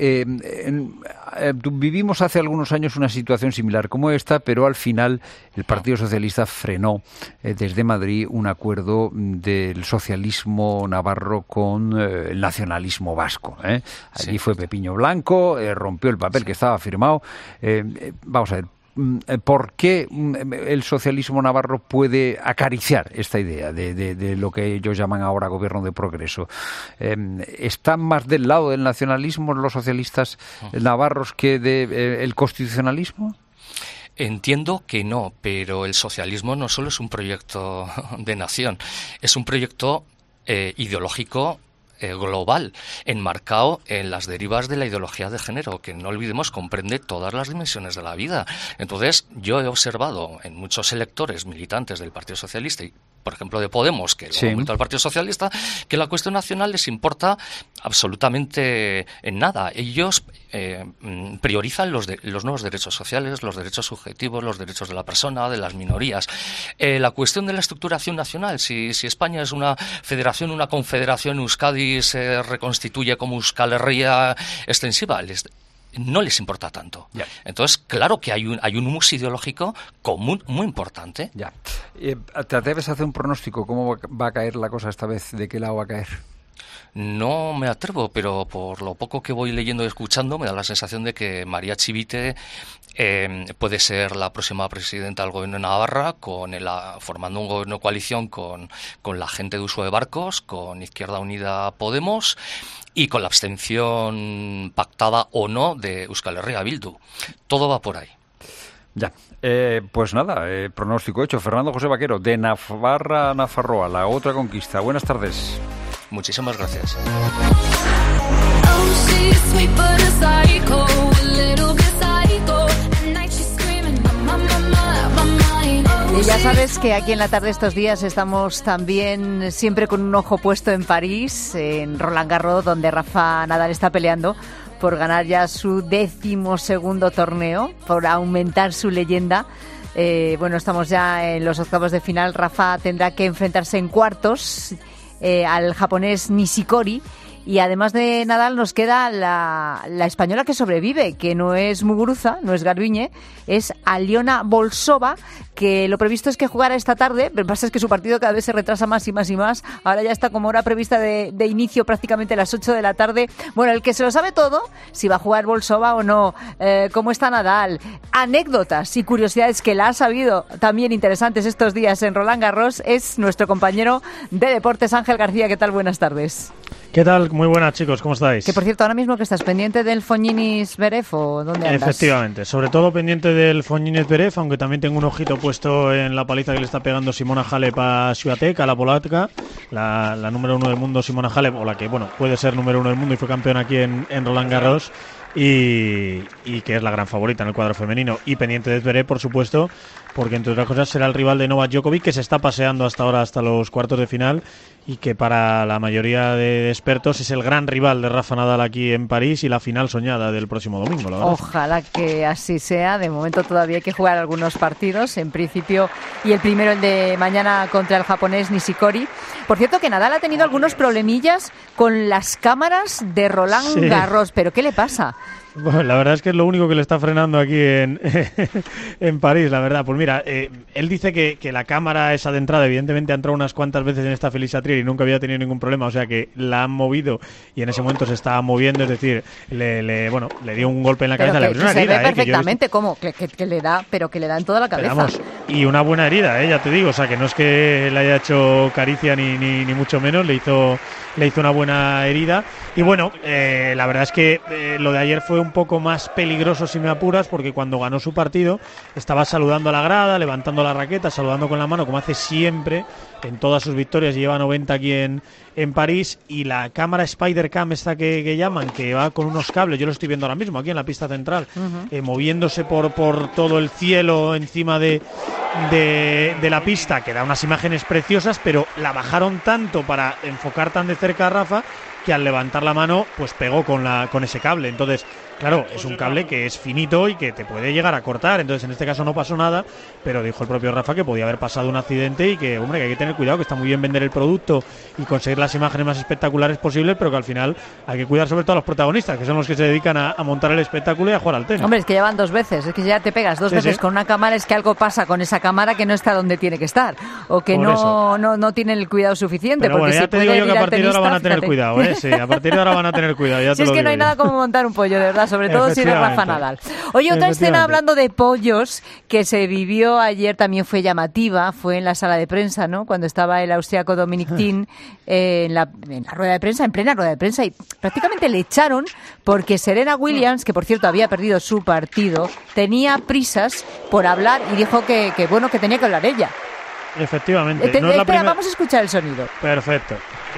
vivimos hace algunos años una situación similar como esta, pero al final el Partido Socialista frenó desde Madrid un acuerdo del socialismo navarro con el nacionalismo vasco. Allí sí fue Pepiño Blanco, rompió el papel que estaba firmado. Vamos a ver, ¿por qué el socialismo navarro puede acariciar esta idea de lo que ellos llaman ahora gobierno de progreso? ¿Están más del lado del nacionalismo los socialistas navarros que del constitucionalismo? Entiendo que no, pero el socialismo no solo es un proyecto de nación, es un proyecto ideológico global, enmarcado en las derivas de la ideología de género, que no olvidemos comprende todas las dimensiones de la vida. Entonces, yo he observado en muchos electores militantes del Partido Socialista y, por ejemplo, de Podemos, que lo ha vuelto al Partido Socialista, que la cuestión nacional les importa absolutamente en nada. Ellos priorizan los nuevos derechos sociales, los derechos subjetivos, los derechos de la persona, de las minorías. La cuestión de la estructuración nacional, si España es una federación, una confederación, Euskadi se reconstituye como Euskal Herria extensiva, no les importa tanto. Ya. Entonces, claro que hay un humus ideológico común muy importante. Ya. ¿Te atreves a hacer un pronóstico? ¿Cómo va a caer la cosa esta vez? ¿De qué lado va a caer? No me atrevo, pero por lo poco que voy leyendo y escuchando me da la sensación de que María Chivite puede ser la próxima presidenta del gobierno de Navarra, formando un gobierno de coalición con la gente de Uso de Barcos, con Izquierda Unida Podemos y con la abstención pactada o no de Euskal Herria Bildu. Todo va por ahí. Ya, pues nada, pronóstico hecho. Fernando José Vaquero, de Navarra a Nafarroa, la otra conquista. Buenas tardes. Muchísimas gracias. Y ya sabes que aquí en La Tarde estos días estamos también siempre con un ojo puesto en París, en Roland Garros, donde Rafa Nadal está peleando por ganar ya su 12º torneo, por aumentar su leyenda. Bueno, estamos ya en los octavos de final. Rafa tendrá que enfrentarse en cuartos al japonés Nishikori. Y además de Nadal nos queda la española que sobrevive, que no es Muguruza, no es Garbiñe, es Aliona Bolsova, que lo previsto es que jugara esta tarde, pero lo que pasa es que su partido cada vez se retrasa más y más y más. Ahora ya está como hora prevista de inicio prácticamente a las 8 de la tarde. Bueno, el que se lo sabe todo, si va a jugar Bolsova o no, cómo está Nadal, anécdotas y curiosidades que la ha sabido también interesantes estos días en Roland Garros, es nuestro compañero de deportes, Ángel García. ¿Qué tal? Buenas tardes. ¿Qué tal? Muy buenas, chicos, ¿cómo estáis? Que por cierto, ahora mismo que estás pendiente del Fognini Zverev, ¿o dónde andas? Efectivamente, sobre todo pendiente del Fognini Zverev, aunque también tengo un ojito puesto en la paliza que le está pegando Simona Halep a Swiatek, a la polaca, la número 1 del mundo Simona Halep, o la que, bueno, puede ser número 1 del mundo y fue campeona aquí en Roland Garros, y que es la gran favorita en el cuadro femenino. Y pendiente de Zverev, por supuesto, porque entre otras cosas será el rival de Novak Djokovic, que se está paseando hasta ahora, hasta los cuartos de final, y que para la mayoría de expertos es el gran rival de Rafa Nadal aquí en París y la final soñada del próximo domingo, la verdad. Ojalá que así sea. De momento todavía hay que jugar algunos partidos, en principio, y el primero, el de mañana, contra el japonés Nishikori. Por cierto, que Nadal ha tenido algunos problemillas con las cámaras de Roland Garros, pero ¿qué le pasa? Bueno, la verdad es que es lo único que le está frenando aquí en París, la verdad. Pues mira, él dice que la cámara esa de entrada, evidentemente ha entrado unas cuantas veces en esta Felicia Trier y nunca había tenido ningún problema, o sea que la han movido y en ese momento se estaba moviendo, es decir, le dio un golpe en la cabeza. Pero que se ve perfectamente cómo, que le da, pero que le da en toda la cabeza. Vamos, y una buena herida, ya te digo, o sea que no es que le haya hecho caricia ni mucho menos, le hizo una buena herida. Y bueno, la verdad es que lo de ayer fue un poco más peligroso, si me apuras, porque cuando ganó su partido estaba saludando a la grada, levantando la raqueta, saludando con la mano, como hace siempre en todas sus victorias, lleva 90 aquí en París, y la cámara Spider-Cam esta que llaman, que va con unos cables, yo lo estoy viendo ahora mismo aquí en la pista central, moviéndose por todo el cielo encima de la pista, que da unas imágenes preciosas, pero la bajaron tanto para enfocar tan de cerca a Rafa, que al levantar la mano pues pegó con ese cable. Entonces, claro, es un cable que es finito y que te puede llegar a cortar. Entonces, en este caso no pasó nada, pero dijo el propio Rafa que podía haber pasado un accidente y que, hombre, que hay que tener cuidado, que está muy bien vender el producto y conseguir las imágenes más espectaculares posibles, pero que al final hay que cuidar sobre todo a los protagonistas, que son los que se dedican a montar el espectáculo y a jugar al tenis. Hombre, es que llevan 2 veces, es que ya te pegas 2 veces con una cámara, es que algo pasa con esa cámara que no está donde tiene que estar, o que no tienen el cuidado suficiente. Pero porque bueno, ya te digo yo que a partir de ahora van a tener cuidado, Sí, a partir de ahora van a tener cuidado, ya te lo digo. Si es que no hay nada como montar un pollo, de verdad, sobre todo si eres Rafa Nadal. Oye, otra escena hablando de pollos que se vivió ayer también fue llamativa, fue en la sala de prensa, ¿no? Cuando estaba el austriaco Dominic Thiem en la rueda de prensa, en plena rueda de prensa, y prácticamente le echaron porque Serena Williams, que por cierto había perdido su partido, tenía prisas por hablar y dijo que bueno, que tenía que hablar ella. Efectivamente. Espera, vamos a escuchar el sonido. Perfecto.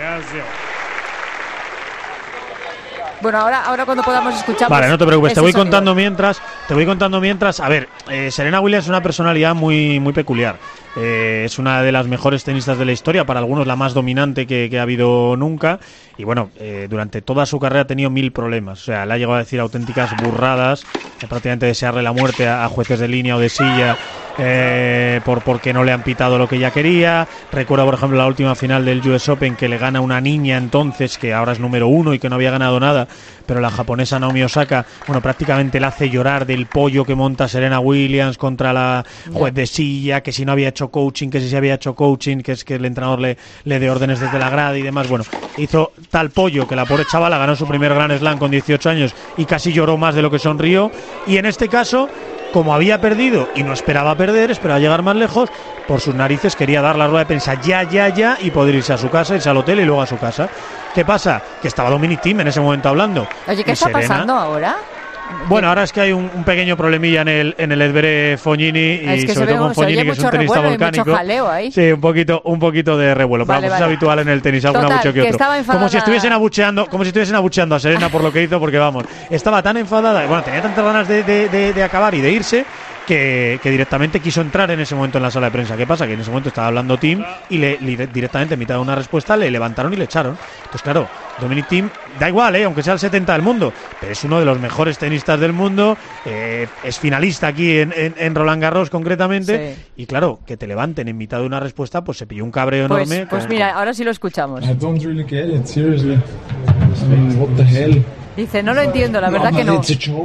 Bueno, ahora cuando podamos escuchar. Vale, no te preocupes, te voy contando mientras. A ver, Serena Williams es una personalidad muy, muy peculiar. Es una de las mejores tenistas de la historia, para algunos la más dominante que ha habido nunca. Y bueno, durante toda su carrera ha tenido 1000 problemas. O sea, le ha llegado a decir auténticas burradas, prácticamente desearle la muerte a jueces de línea o de silla porque no le han pitado lo que ella quería. Recuerdo, por ejemplo, la última final del US Open que le gana una niña entonces, que ahora es número 1 y que no había ganado nada, pero la japonesa Naomi Osaka, bueno, prácticamente la hace llorar del pollo que monta Serena Williams contra la juez de silla, que si no había hecho coaching, que si se había hecho coaching, que es que el entrenador le dé órdenes desde la grada y demás. Bueno, hizo tal pollo que la pobre chavala ganó su primer Grand Slam con 18 años y casi lloró más de lo que sonrió. Y en este caso, como había perdido y no esperaba perder, esperaba llegar más lejos, por sus narices quería dar la rueda de prensa ya y poder irse a su casa, irse al hotel y luego a su casa. ¿Qué pasa? Que estaba Dominic Thiem en ese momento hablando. Oye, ¿qué está pasando ahora? Bueno, ahora es que hay un pequeño problemilla en el Edberé Fognini y sobre todo con Fognini, que es un tenista volcánico. Mucho jaleo ahí. Sí, un poquito de revuelo, pero vale. Es habitual en el tenis, algún abucheo que otro. Como si estuviesen abucheando a Serena por lo que hizo, porque vamos, estaba tan enfadada, bueno, tenía tantas ganas de acabar y de irse, que directamente quiso entrar en ese momento en la sala de prensa. ¿Qué pasa? Que en ese momento estaba hablando Thiem y directamente en mitad de una respuesta le levantaron y le echaron. Entonces, claro, Dominic Thiem, da igual, aunque sea el 70 del mundo, pero es uno de los mejores tenistas del mundo, es finalista aquí en Roland Garros concretamente, sí. Y claro, que te levanten en mitad de una respuesta, pues se pilló un cabreo enorme. Pues mira, ahora sí lo escuchamos. I don't really get it, seriously. I mean, what the hell? Dice, no lo entiendo, la verdad que no.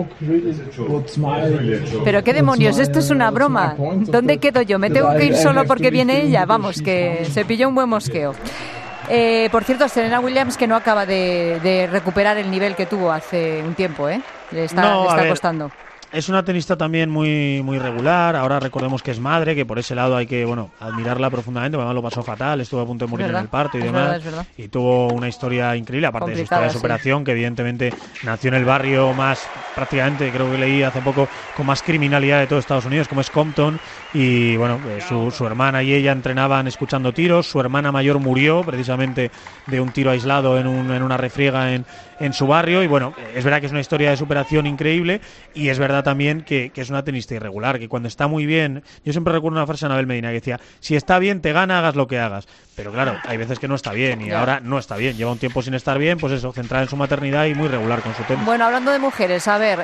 Pero qué demonios, esto es una broma. ¿Dónde quedo yo? ¿Me tengo que ir solo porque viene ella? Vamos, que se pilló un buen mosqueo. Por cierto, Serena Williams, que no acaba de recuperar el nivel que tuvo hace un tiempo, le está costando. Es una tenista también muy regular. Ahora recordemos que es madre, que por ese lado hay que admirarla profundamente. Además lo pasó fatal, estuvo a punto de morir en el parto y demás. Verdad. Y tuvo una historia increíble, aparte de su historia de superación, que evidentemente nació en el barrio más, prácticamente, creo que leí hace poco, con más criminalidad de todo Estados Unidos, como es Compton. Y bueno, su hermana y ella entrenaban escuchando tiros. Su hermana mayor murió precisamente de un tiro aislado en una refriega en su barrio. Y bueno, es verdad que es una historia de superación increíble, y es verdad también que es una tenista irregular, que cuando está muy bien, yo siempre recuerdo una frase de Anabel Medina que decía, si está bien te gana, hagas lo que hagas, pero claro, hay veces que no está bien, y ahora no está bien, lleva un tiempo sin estar bien, pues eso, centrada en su maternidad y muy regular con su tenis. Bueno, hablando de mujeres, a ver,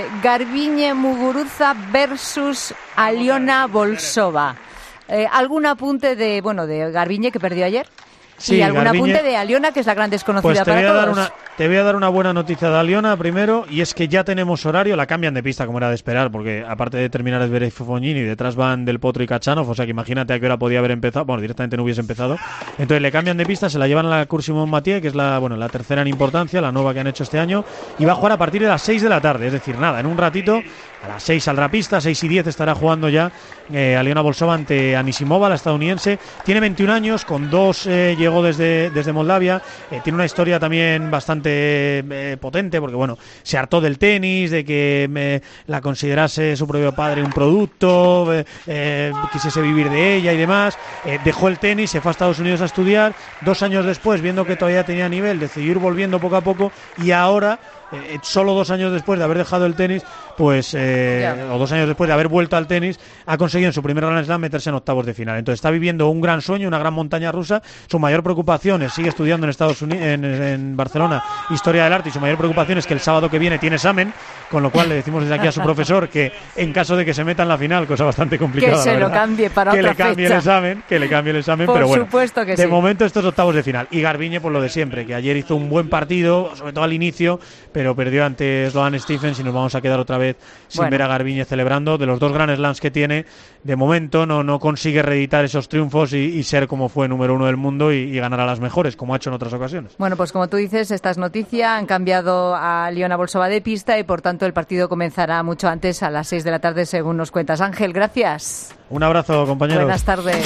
Garbiñe Muguruza versus Aliona Volsova. ¿Algún apunte de Garbiñe, que perdió ayer? Sí, y algún apunte de Aliona, que es la gran desconocida para todos. Te voy a dar una buena noticia de Aliona primero, y es que ya tenemos horario, la cambian de pista como era de esperar, porque aparte de terminar Zverev y Fognini, detrás van Del Potro y Khachanov, o sea que imagínate a qué hora podía haber empezado, bueno, directamente no hubiese empezado. Entonces le cambian de pista, se la llevan a la Cours Simon Mathieu, que es la tercera en importancia, la nueva que han hecho este año, y va a jugar a partir de las 6 de la tarde, es decir, nada, en un ratito, a las 6 saldrá a pista, 6:10 estará jugando ya Aliona Volsova ante Anisimova, la estadounidense. Tiene 21 años, con 2 llegó desde Moldavia, tiene una historia también bastante potente, porque bueno, se hartó del tenis, de que la considerase su propio padre un producto, quisiese vivir de ella y demás, dejó el tenis, se fue a Estados Unidos a estudiar. 2 años después, viendo que todavía tenía nivel, decidió ir volviendo poco a poco, y ahora solo 2 años después de haber dejado el tenis, pues o 2 años después de haber vuelto al tenis, ha conseguido en su primer Grand Slam meterse en octavos de final. Entonces está viviendo un gran sueño, una gran montaña rusa. Su mayor preocupación es, sigue estudiando en Estados Unidos, en Barcelona, Historia del Arte, y su mayor preocupación es que el sábado que viene tiene examen, con lo cual le decimos desde aquí a su profesor que en caso de que se meta en la final, cosa bastante complicada, que se lo cambie para otra fecha. Que le cambie el examen, Por pero bueno, supuesto que de momento estos octavos de final. Y Garbiñe, pues lo de siempre, que ayer hizo un buen partido, sobre todo al inicio, pero perdió ante Sloane Stephens, y nos vamos a quedar otra vez sin ver a Garbiñe celebrando. De los 2 Grand Slams que tiene, de momento no consigue reeditar esos triunfos y ser como fue número 1 del mundo y ganar a las mejores, como ha hecho en otras ocasiones. Bueno, pues como tú dices, esta es noticia, han cambiado a Aliona Volsova de pista, y por tanto el partido comenzará mucho antes, a las 6 de la tarde, según nos cuentas. Ángel, gracias. Un abrazo, compañeros. Buenas tardes.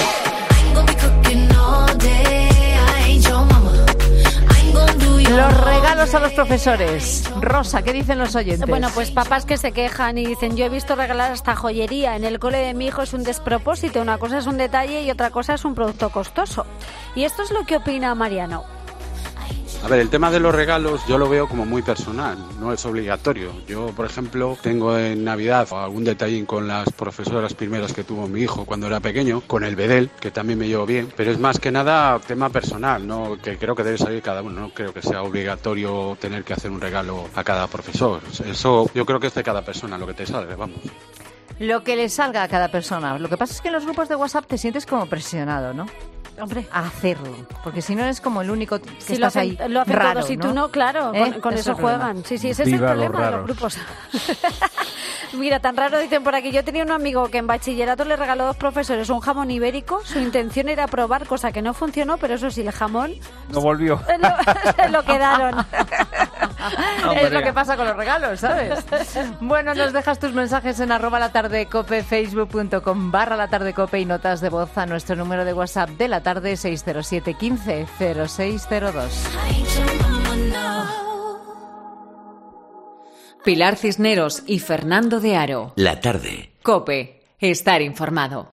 Los regalos a los profesores. Rosa, ¿qué dicen los oyentes? Bueno, pues papás que se quejan y dicen, yo he visto regalar hasta joyería en el cole de mi hijo, es un despropósito. Una cosa es un detalle y otra cosa es un producto costoso. Y esto es lo que opina Mariano. A ver, el tema de los regalos yo lo veo como muy personal, no es obligatorio. Yo, por ejemplo, tengo en Navidad algún detallín con las profesoras primeras que tuvo mi hijo cuando era pequeño, con el Bedel, que también me llevo bien, pero es más que nada tema personal, ¿no? Que creo que debe salir cada uno, no creo que sea obligatorio tener que hacer un regalo a cada profesor. Eso yo creo que es de cada persona lo que te sale, vamos. Lo que le salga a cada persona. Lo que pasa es que en los grupos de WhatsApp te sientes como presionado, ¿no? Hombre, a hacerlo, porque si no eres como el único que si estás lo hacen, ahí lo hacen raro, todos y ¿no? tú no, claro, con eso juegan. Sí, ese Viva es el problema los de los grupos. Mira, tan raro dicen por aquí. Yo tenía un amigo que en bachillerato le regaló a 2 profesores un jamón ibérico. Su intención era probar, cosa que no funcionó, pero eso sí, el jamón no volvió. Lo quedaron. Es lo que pasa con los regalos, ¿sabes? Bueno, nos dejas tus mensajes en @latardecope, facebook.com/latardecope y notas de voz a nuestro número de WhatsApp de la tarde 607 15 0602. Pilar Cisneros y Fernando de Aro. La tarde. COPE. Estar informado.